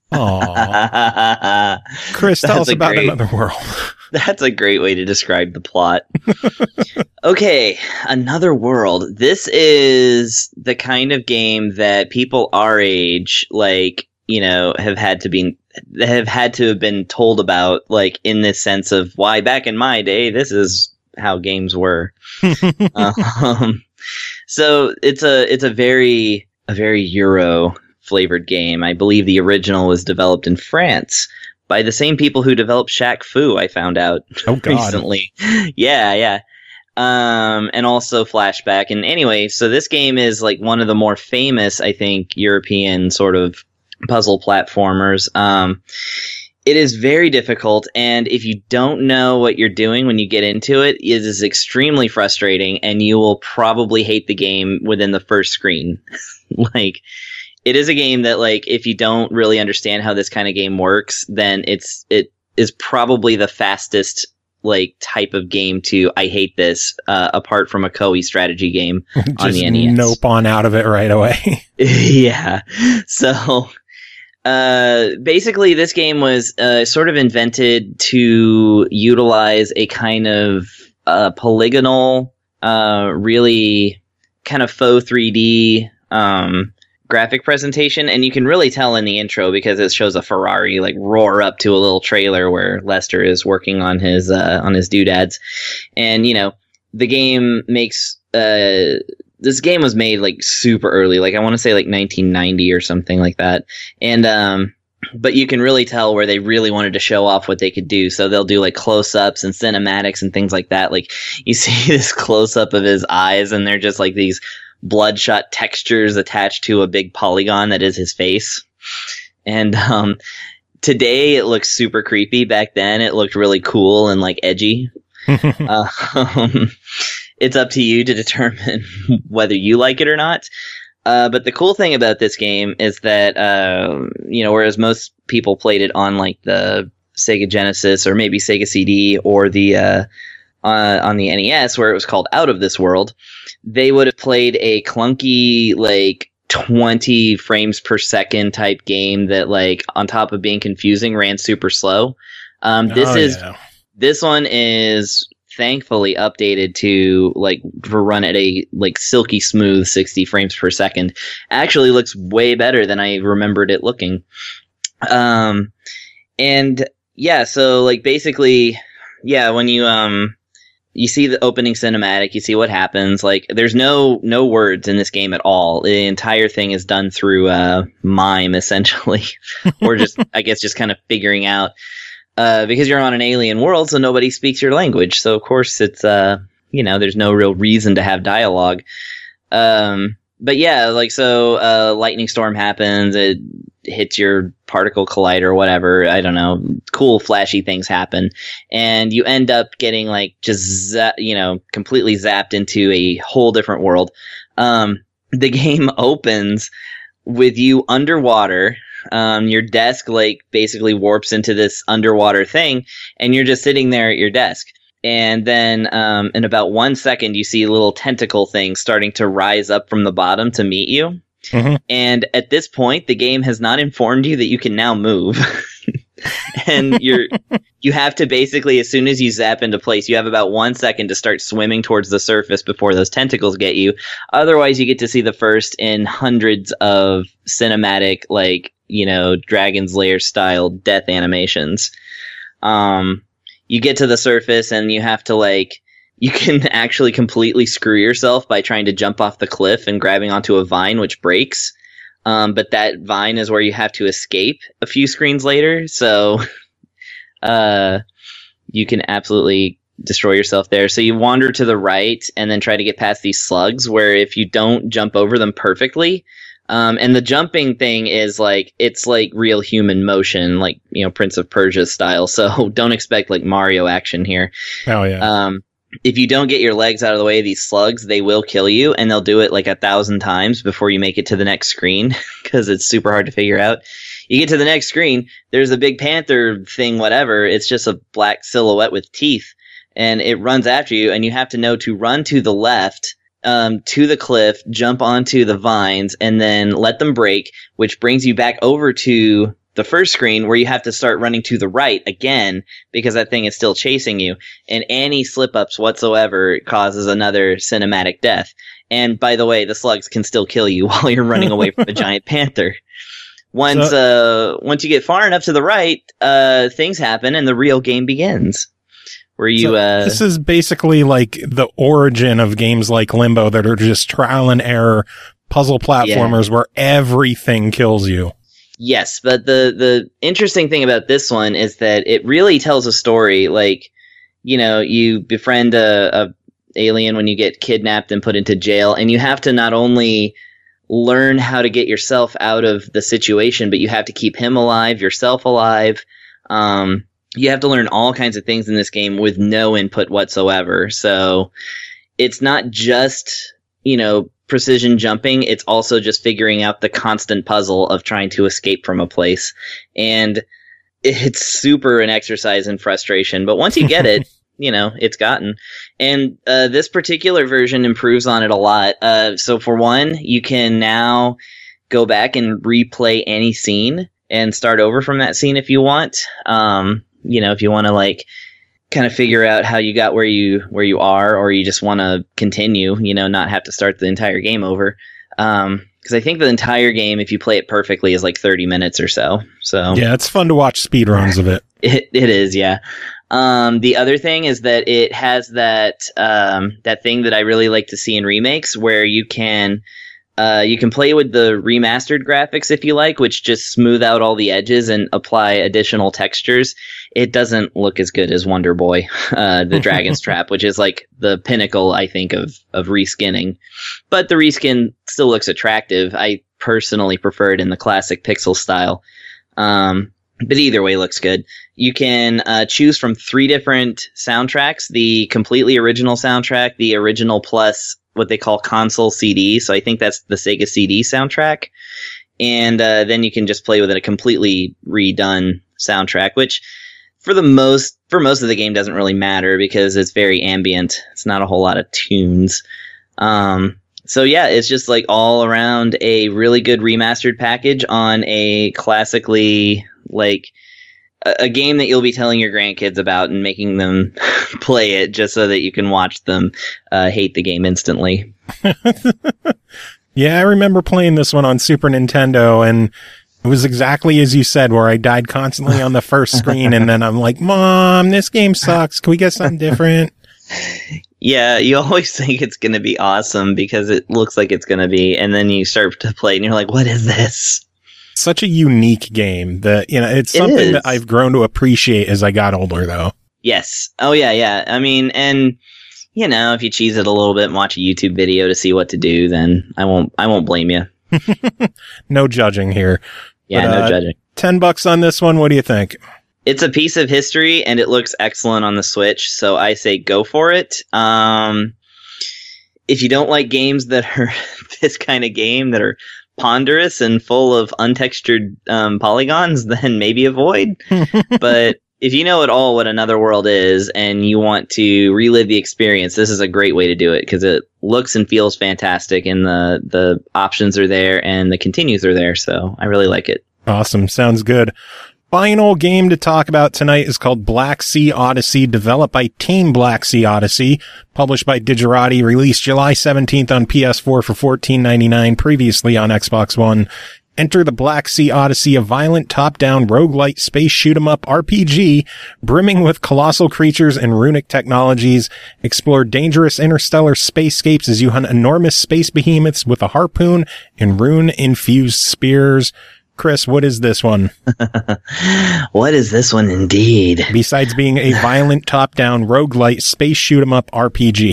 Aww. Chris, tell us about great, Another World. That's a great way to describe the plot. Okay, Another World. This is the kind of game that people our age, like, you know, have had to be have had to have been told about, like, in this sense of why back in my day, this is how games were. um, so it's a it's a very a very Euro flavored game. I believe the original was developed in France by the same people who developed Shaq Fu, I found out oh, God. recently. yeah, yeah. Um, and also Flashback. And anyway, so this game is like one of the more famous, I think, European sort of puzzle platformers. Um, It is very difficult, and if you don't know what you're doing when you get into it, it is extremely frustrating, and you will probably hate the game within the first screen. Like, it is a game that, like, if you don't really understand how this kind of game works, then it's it is probably the fastest, like, type of game to I hate this, uh, apart from a Koei strategy game on the N E S. Nope on out of it right away. Yeah. So... Uh, basically, this game was uh, sort of invented to utilize a kind of uh, polygonal, uh, really kind of faux three D um, graphic presentation, and you can really tell in the intro because it shows a Ferrari like roar up to a little trailer where Lester is working on his uh, on his doodads, and you know the game makes. Uh, This game was made like super early, like I want to say like nineteen ninety or something like that. And, um, but you can really tell where they really wanted to show off what they could do. So they'll do like close-ups and cinematics and things like that. Like you see this close-up of his eyes and they're just like these bloodshot textures attached to a big polygon that is his face. And, um, today it looks super creepy. Back then it looked really cool and like edgy. uh, um, It's up to you to determine whether you like it or not. Uh, but the cool thing about this game is that, uh, you know, whereas most people played it on like the Sega Genesis or maybe Sega C D or the uh, uh, on the N E S where it was called Out of This World, they would have played a clunky like twenty frames per second type game that like on top of being confusing ran super slow. Um, this oh, is yeah. This one is thankfully updated to like for run at a like silky smooth sixty frames per second. Actually looks way better than I remembered it looking. Um, and yeah, so like basically, yeah, when you um you see the opening cinematic, you see what happens. Like there's no no words in this game at all. The entire thing is done through uh mime essentially, or just I guess just kind of figuring out. Uh, because you're on an alien world, so nobody speaks your language. So, of course, it's, uh, you know, there's no real reason to have dialogue. Um, but yeah, like, so, uh, lightning storm happens, it hits your particle collider or whatever, I don't know, cool, flashy things happen. And you end up getting, like, just, za- you know, completely zapped into a whole different world. Um, the game opens with you underwater. Um, your desk like basically warps into this underwater thing and you're just sitting there at your desk. And then um, in about one second, you see a little tentacle thing starting to rise up from the bottom to meet you. Mm-hmm. And at this point, the game has not informed you that you can now move. And you're you have to basically, as soon as you zap into place, you have about one second to start swimming towards the surface before those tentacles get you. Otherwise, you get to see the first in hundreds of cinematic, like, you know, Dragon's Lair style death animations. Um, you get to the surface and you have to like, you can actually completely screw yourself by trying to jump off the cliff and grabbing onto a vine, which breaks. Um, but that vine is where you have to escape a few screens later. So, uh, you can absolutely destroy yourself there. So you wander to the right and then try to get past these slugs where if you don't jump over them perfectly, Um, and the jumping thing is like, it's like real human motion, like, you know, Prince of Persia style. So don't expect like Mario action here. Oh, yeah. Um, if you don't get your legs out of the way of these slugs, they will kill you and they'll do it like a thousand times before you make it to the next screen because it's super hard to figure out. You get to the next screen, there's a big panther thing, whatever. It's just a black silhouette with teeth and it runs after you and you have to know to run to the left. Um, to the cliff, jump onto the vines, and then let them break, which brings you back over to the first screen where you have to start running to the right again because that thing is still chasing you. And any slip-ups whatsoever causes another cinematic death. And by the way, the slugs can still kill you while you're running away from a giant panther. Once so, uh, once you get far enough to the right, uh, things happen and the real game begins. Where you, so uh, this is basically like the origin of games like Limbo that are just trial and error puzzle platformers yeah. where everything kills you. Yes, but the, the interesting thing about this one is that it really tells a story. Like, you know, you befriend a, a alien when you get kidnapped and put into jail, and you have to not only learn how to get yourself out of the situation, but you have to keep him alive, yourself alive. Um, you have to learn all kinds of things in this game with no input whatsoever. So it's not just, you know, precision jumping. It's also just figuring out the constant puzzle of trying to escape from a place. And it's super an exercise in frustration. But once you get it, you know, it's gotten. And uh, this particular version improves on it a lot. Uh, so for one, you can now go back and replay any scene and start over from that scene if you want. Um, you know, if you want to like kind of figure out how you got where you where you are, or you just want to continue, you know, not have to start the entire game over. Um, because I think the entire game, if you play it perfectly, is like thirty minutes or so. So yeah, it's fun to watch speedruns of it. It it is, yeah. Um, the other thing is that it has that um that thing that I really like to see in remakes, where you can Uh, you can play with the remastered graphics if you like, which just smooth out all the edges and apply additional textures. It doesn't look as good as Wonder Boy, uh, the Dragon's Trap, which is like the pinnacle, I think, of, of reskinning. But the reskin still looks attractive. I personally prefer it in the classic pixel style. Um, but either way looks good. You can uh, choose from three different soundtracks: the completely original soundtrack, the original plus what they call console C D. So I think that's the Sega C D soundtrack. And uh, then you can just play with a completely redone soundtrack, which for the most, for most of the game doesn't really matter because it's very ambient. It's not a whole lot of tunes. Um, so yeah, it's just like all around a really good remastered package on a classically like a, a game that you'll be telling your grandkids about and making them play it just so that you can watch them uh, hate the game instantly. Yeah, I remember playing this one on Super Nintendo, and it was exactly as you said, where I died constantly on the first screen, and then I'm like, Mom, this game sucks. Can we get something different? Yeah, you always think it's going to be awesome because it looks like it's going to be, and then you start to play, and you're like, what is this? Such a unique game that, you know, it's It something is. that I've grown to appreciate as I got older, though. Yes. Oh, yeah, yeah. I mean, and, you know, if you cheese it a little bit and watch a YouTube video to see what to do, then I won't, I won't blame you. No judging here. Yeah, But, no uh, judging. Ten bucks on this one. What do you think? It's a piece of history, and it looks excellent on the Switch, so I say go for it. Um, if you don't like games that are this kind of game, that are ponderous and full of untextured um, polygons, then maybe avoid. But if you know at all what Another World is, and you want to relive the experience, this is a great way to do it, because it looks and feels fantastic, and the, the options are there, and the continues are there, so I really like it. Awesome. Sounds good. Final game to talk about tonight is called Black Sea Odyssey, developed by Team Black Sea Odyssey, published by Digerati, released July seventeenth on P S four for fourteen ninety-nine, previously on Xbox One. Enter the Black Sea Odyssey, a violent top-down roguelite space shoot-'em-up R P G brimming with colossal creatures and runic technologies. Explore dangerous interstellar spacescapes as you hunt enormous space behemoths with a harpoon and rune-infused spears. Chris, what is this one? What is this one indeed? Besides being a violent top-down roguelite space shoot-'em-up R P G.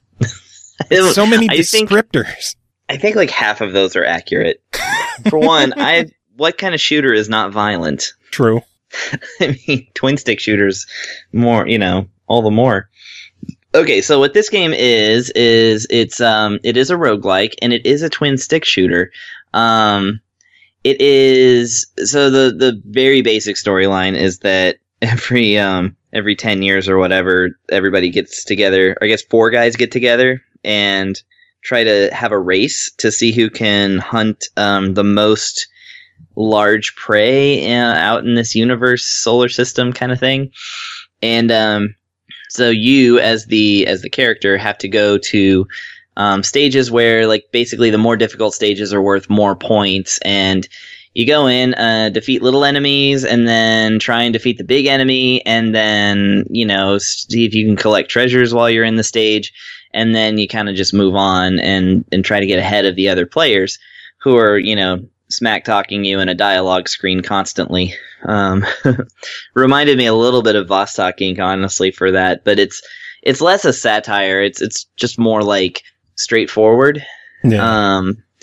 So many I think- descriptors. I think like half of those are accurate. For one, I what kind of shooter is not violent? True. I mean, twin stick shooters, more, you know, all the more. Okay, so what this game is is it's um it is a roguelike, and it is a twin stick shooter. Um, it is so the the very basic storyline is that every um every ten years or whatever, everybody gets together. Or I guess four guys get together and try to have a race to see who can hunt um, the most large prey uh, out in this universe, solar system kind of thing. And um, so you, as the as the character, have to go to um, stages where, like, basically the more difficult stages are worth more points, and you go in, uh, defeat little enemies, and then try and defeat the big enemy, and then, you know, see if you can collect treasures while you're in the stage. And then you kind of just move on and, and try to get ahead of the other players who are, you know, smack talking you in a dialogue screen constantly. Um, reminded me a little bit of Vostok Incorporated, honestly, for that, but it's it's less a satire. It's it's just more like straightforward. Yeah. Um,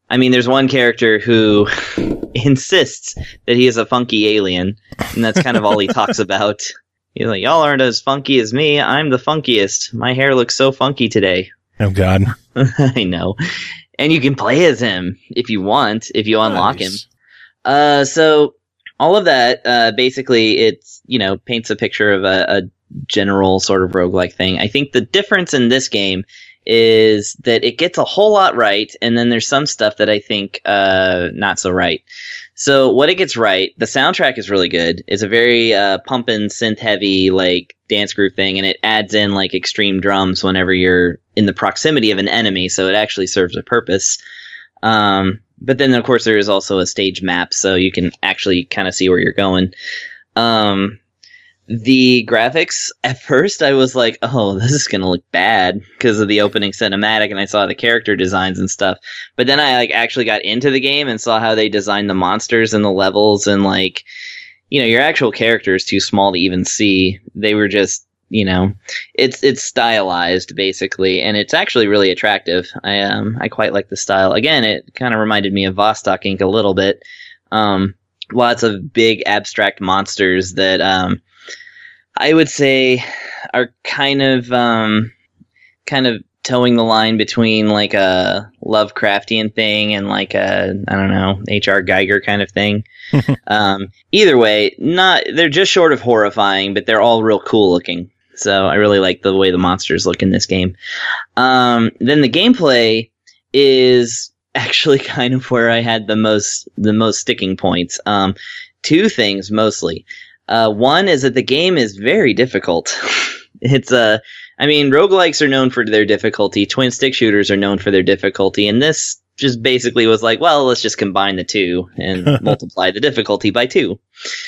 I mean, there's one character who insists that he is a funky alien, and that's kind of all he talks about. He's like, y'all aren't as funky as me. I'm the funkiest. My hair looks so funky today. Oh, God. I know. And you can play as him if you want, if you unlock Nice. him. Uh, so all of that, uh, basically, it's, you know, paints a picture of a, a general sort of roguelike thing. I think the difference in this game is that it gets a whole lot right, and then there's some stuff that I think uh, not so right. So what it gets right, the soundtrack is really good. It's a very uh, pumpin', synth-heavy, like, dance groove thing, and it adds in, like, extreme drums whenever you're in the proximity of an enemy, so it actually serves a purpose. Um, but then, of course, there is also a stage map, so you can actually kind of see where you're going. Um... The graphics, at first I was like, oh, this is going to look bad because of the opening cinematic, and I saw the character designs and stuff. But then I like actually got into the game and saw how they designed the monsters and the levels, and like, you know, your actual character is too small to even see. They were just, you know, it's it's stylized basically, and it's actually really attractive. I um I quite like the style. Again, it kind of reminded me of Vostok Incorporated a little bit. Um, lots of big abstract monsters that um. I would say are kind of um, kind of towing the line between like a Lovecraftian thing and like a, I don't know, H R Geiger kind of thing. um, either way, not they're just short of horrifying, but they're all real cool looking. So I really like the way the monsters look in this game. Um, then the gameplay is actually kind of where I had the most the most sticking points. Um, two things mostly. Uh, one is that the game is very difficult. It's a, uh, I mean, roguelikes are known for their difficulty. Twin stick shooters are known for their difficulty. And this just basically was like, well, let's just combine the two and multiply the difficulty by two.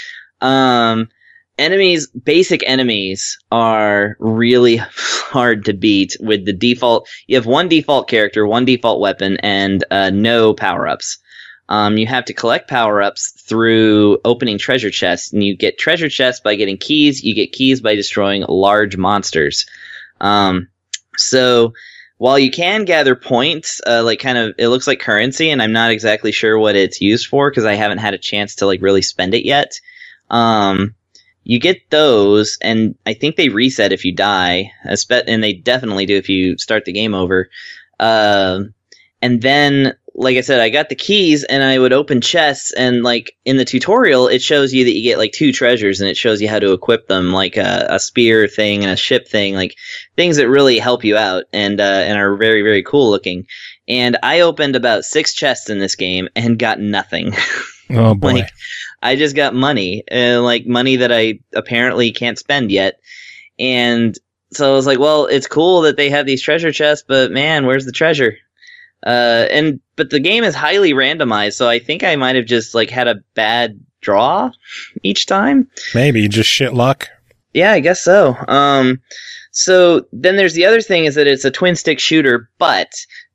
Um, enemies, basic enemies are really hard to beat with the default. You have one default character, one default weapon, and uh, no power-ups. Um, you have to collect power-ups through opening treasure chests, and you get treasure chests by getting keys. You get keys by destroying large monsters. Um, so while you can gather points, uh, like kind of, it looks like currency, and I'm not exactly sure what it's used for because I haven't had a chance to like really spend it yet. Um, you get those, and I think they reset if you die, and they definitely do if you start the game over. Uh, and then, like I said, I got the keys and I would open chests, and like in the tutorial, it shows you that you get like two treasures, and it shows you how to equip them, like a, a spear thing and a ship thing, like things that really help you out and, uh, and are very, very cool looking. And I opened about six chests in this game and got nothing. Oh boy. Like, I just got money, uh, like money that I apparently can't spend yet. And so I was like, well, it's cool that they have these treasure chests, but man, where's the treasure? Uh, and, but the game is highly randomized, so I think I might have just, like, had a bad draw each time. Maybe, just shit luck. Yeah, I guess so. Um, so then there's the other thing is that it's a twin stick shooter, but,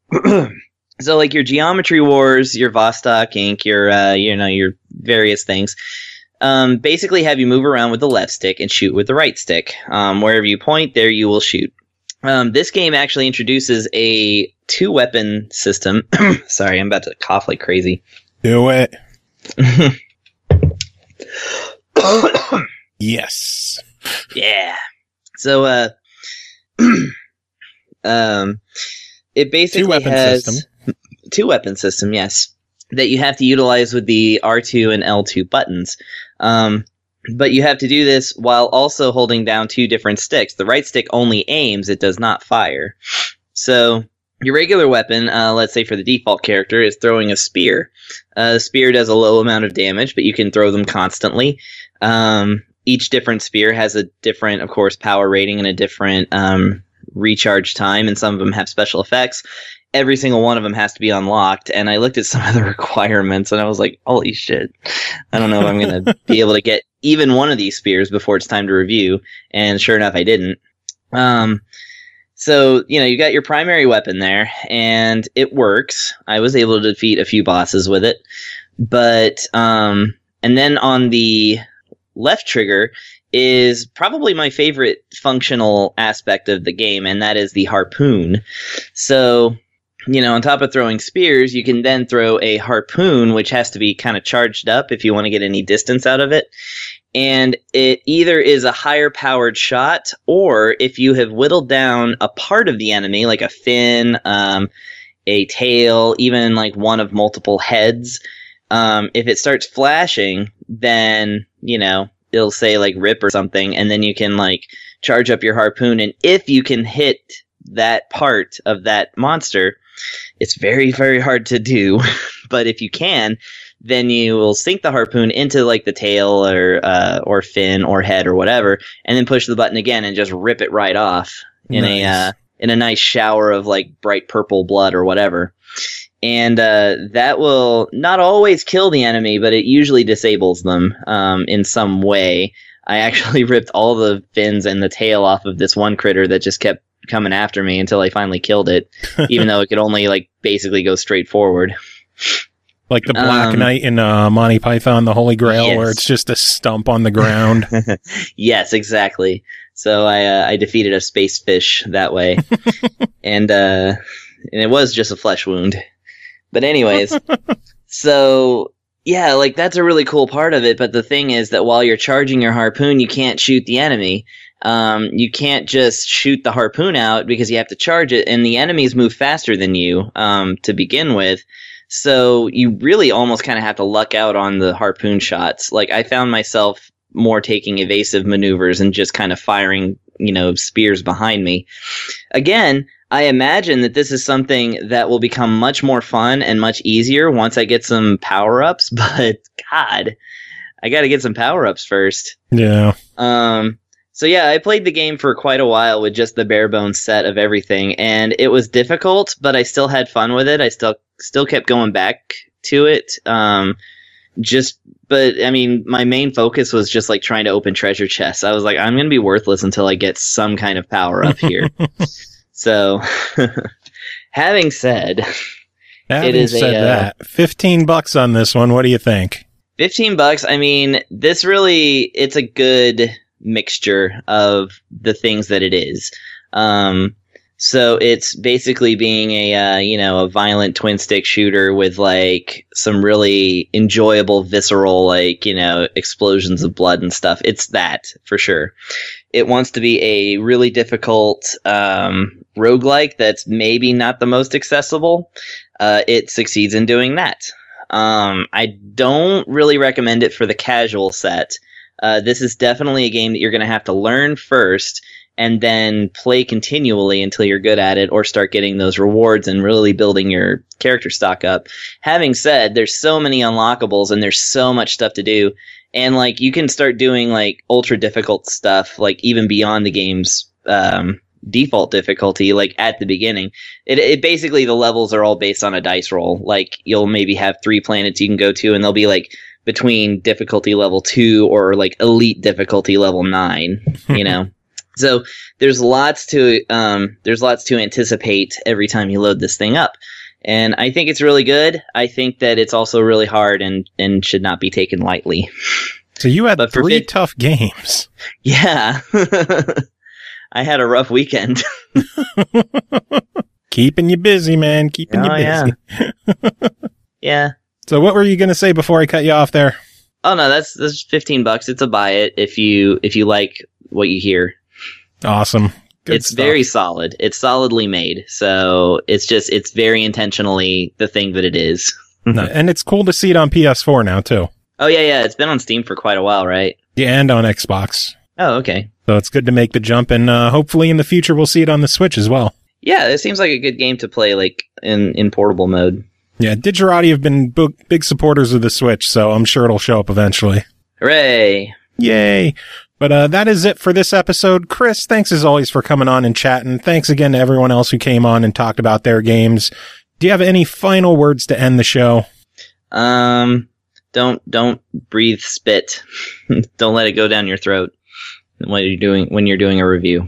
so like your Geometry Wars, your Vostok Incorporated, your, uh, you know, your various things, um, basically have you move around with the left stick and shoot with the right stick. Um, wherever you point, there you will shoot. Um, this game actually introduces a two-weapon system. Sorry, I'm about to cough like crazy. Do it. Yes. Yeah. So, uh, um, it basically Two-weapon has system. two-weapon system, yes, that you have to utilize with the R two and L two buttons. Um, But you have to do this while also holding down two different sticks. The right stick only aims, it does not fire. So your regular weapon, uh, let's say for the default character, is throwing a spear. Uh, the spear does a low amount of damage, but you can throw them constantly. Um, each different spear has a different, of course, power rating and a different um, recharge time, and some of them have special effects. Every single one of them has to be unlocked, and I looked at some of the requirements, and I was like, holy shit. I don't know if I'm going to be able to get even one of these spears before it's time to review, and sure enough, I didn't. Um, so, you know, you got your primary weapon there, and it works. I was able to defeat a few bosses with it, but, um, and then on the left trigger is probably my favorite functional aspect of the game, and that is the harpoon. So you know, on top of throwing spears, you can then throw a harpoon, which has to be kind of charged up if you want to get any distance out of it. And it either is a higher powered shot, or if you have whittled down a part of the enemy, like a fin, um, a tail, even like one of multiple heads, um, if it starts flashing, then, you know, it'll say like rip or something, and then you can like charge up your harpoon. And if you can hit that part of that monster, it's very, very hard to do. But if you can, then you will sink the harpoon into like the tail or uh, or fin or head or whatever, and then push the button again and just rip it right off in Nice. a uh, in a nice shower of like bright purple blood or whatever. And uh, that will not always kill the enemy, but it usually disables them um, in some way. I actually ripped all the fins and the tail off of this one critter that just kept coming after me until I finally killed it, even though it could only like basically go straight forward. Like the Black Um, Knight in uh, Monty Python, the Holy Grail, yes. where it's just a stump on the ground. Yes, exactly. So I uh, I defeated a space fish that way, and uh, and it was just a flesh wound. But anyways, so yeah, like that's a really cool part of it. But the thing is that while you're charging your harpoon, you can't shoot the enemy. Um, you can't just shoot the harpoon out because you have to charge it, and the enemies move faster than you um, to begin with. So you really almost kind of have to luck out on the harpoon shots. Like I found myself more taking evasive maneuvers and just kind of firing, you know, spears behind me. Again, I imagine that this is something that will become much more fun and much easier once I get some power-ups, but God, I got to get some power-ups first. Yeah. Um, so yeah, I played the game for quite a while with just the bare bones set of everything, and it was difficult, but I still had fun with it. I still still kept going back to it. Um, just, but I mean, my main focus was just like trying to open treasure chests. I was like, I'm going to be worthless until I get some kind of power up here. So, having said, Having is a, said uh, that, fifteen bucks on this one. What do you think? fifteen bucks. I mean, this really, it's a good mixture of the things that it is. Um, so it's basically being a, uh, you know, a violent twin stick shooter with like some really enjoyable, visceral, like, you know, explosions of blood and stuff. It's that for sure. It wants to be a really difficult, um, roguelike that's maybe not the most accessible. Uh, it succeeds in doing that. Um, I don't really recommend it for the casual set. Uh, this is definitely a game that you're going to have to learn first and then play continually until you're good at it or start getting those rewards and really building your character stock up. Having said, there's so many unlockables and there's so much stuff to do. And like you can start doing like ultra difficult stuff, like even beyond the game's um, default difficulty, like at the beginning. It, it basically, the levels are all based on a dice roll. Like you'll maybe have three planets you can go to and they'll be like between difficulty level two or like elite difficulty level nine, you know? So there's lots to, um, there's lots to anticipate every time you load this thing up. And I think it's really good. I think that it's also really hard and, and should not be taken lightly. So you had But for three fit- tough games. Yeah. I had a rough weekend. Keeping you busy, man. Keeping Oh, you busy. yeah. Yeah. So what were you going to say before I cut you off there? Oh no, that's that's fifteen bucks. It's a buy it if you if you like what you hear. Awesome. Good It's stuff. very solid. It's solidly made. So it's just it's very intentionally the thing that it is. No, and it's cool to see it on P S four now too. Oh yeah, yeah. It's been on Steam for quite a while, right? Yeah, and on Xbox. Oh, okay. So it's good to make the jump, and uh, hopefully in the future we'll see it on the Switch as well. Yeah, it seems like a good game to play like in, in portable mode. Yeah, Digerati have been b- big supporters of the Switch, so I'm sure it'll show up eventually. Hooray! Yay! But uh, that is it for this episode. Chris, thanks as always for coming on and chatting. Thanks again to everyone else who came on and talked about their games. Do you have any final words to end the show? Um, don't don't breathe spit. Don't let it go down your throat when you're doing when you're doing a review.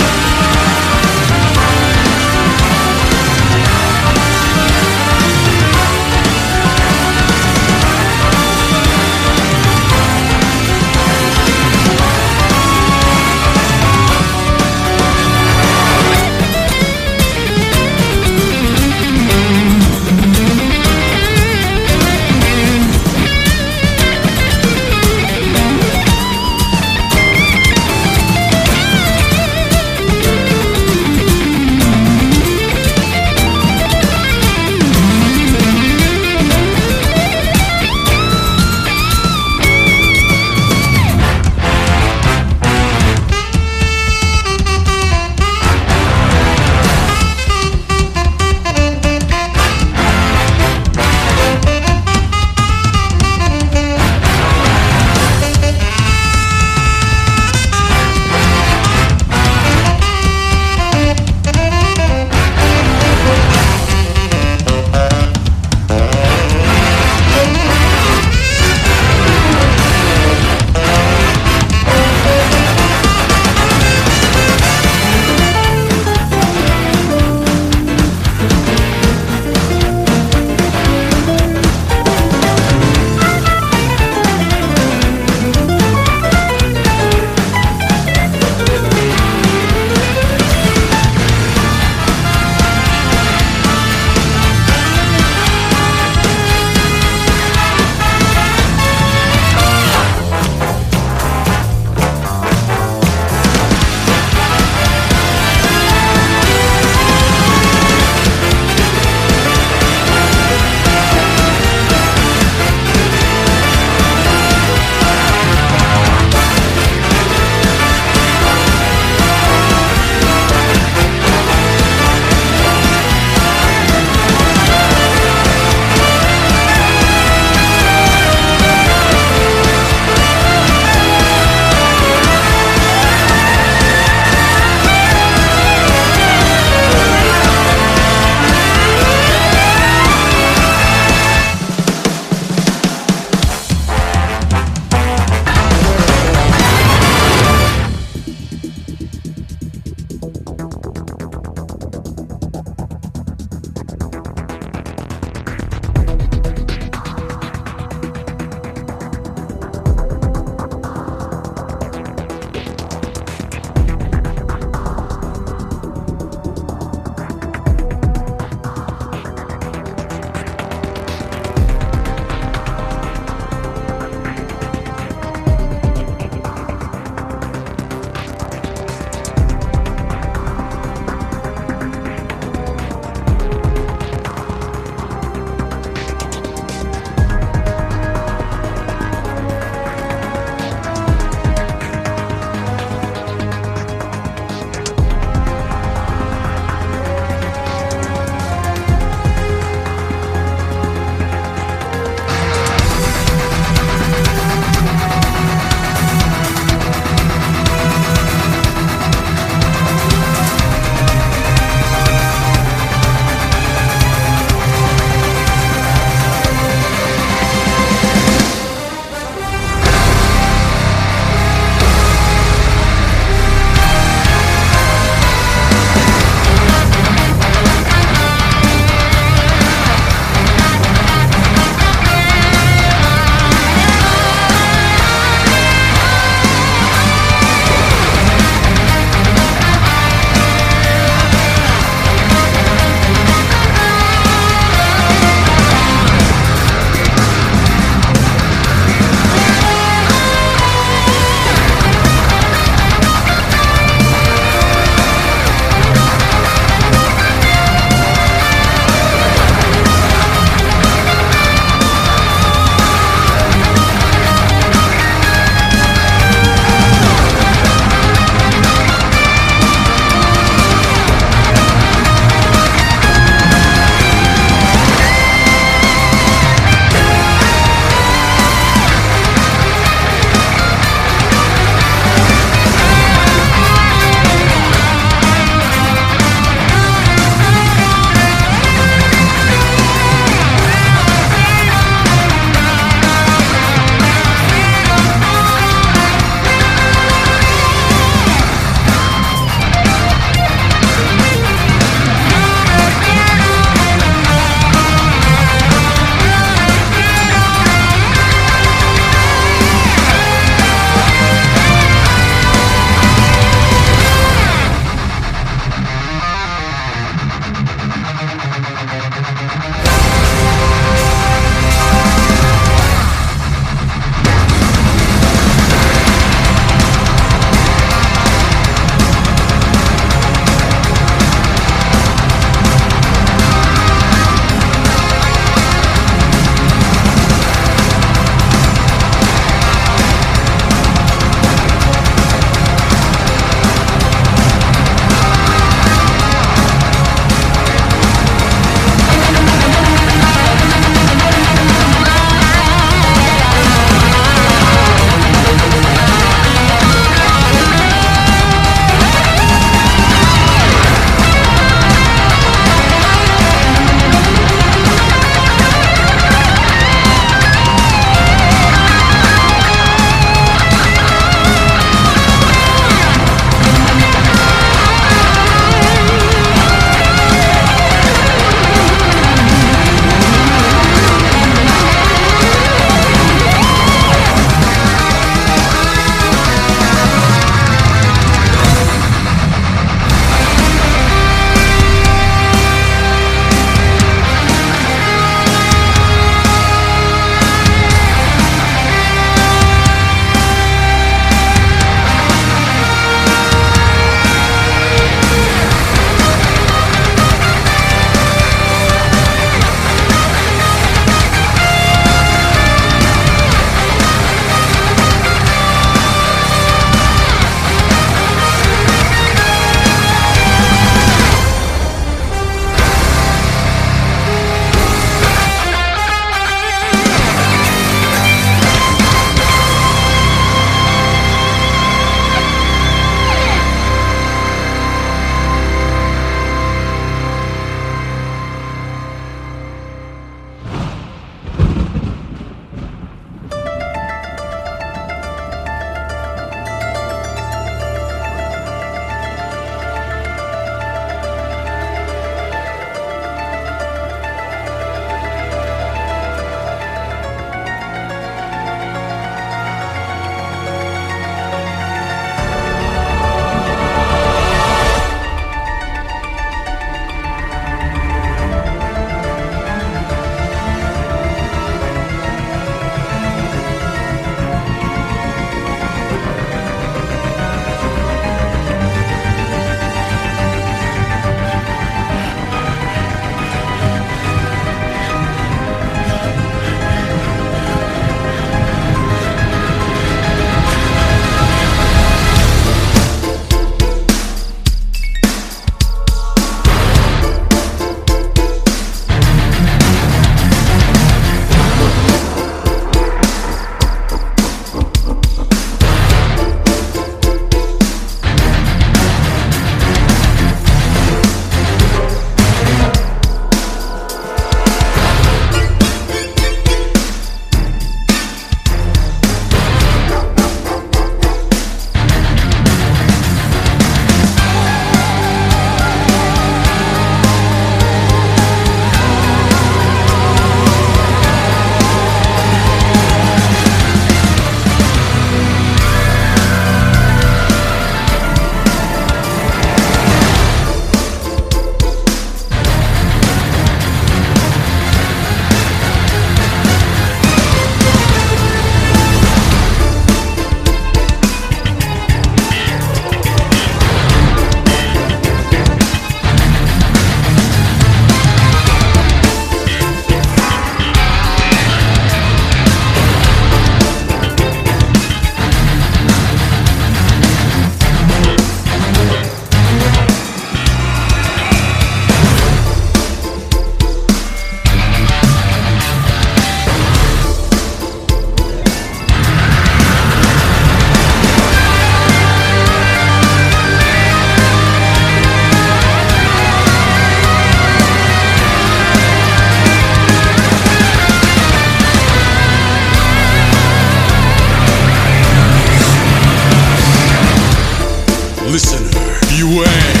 Listener, beware.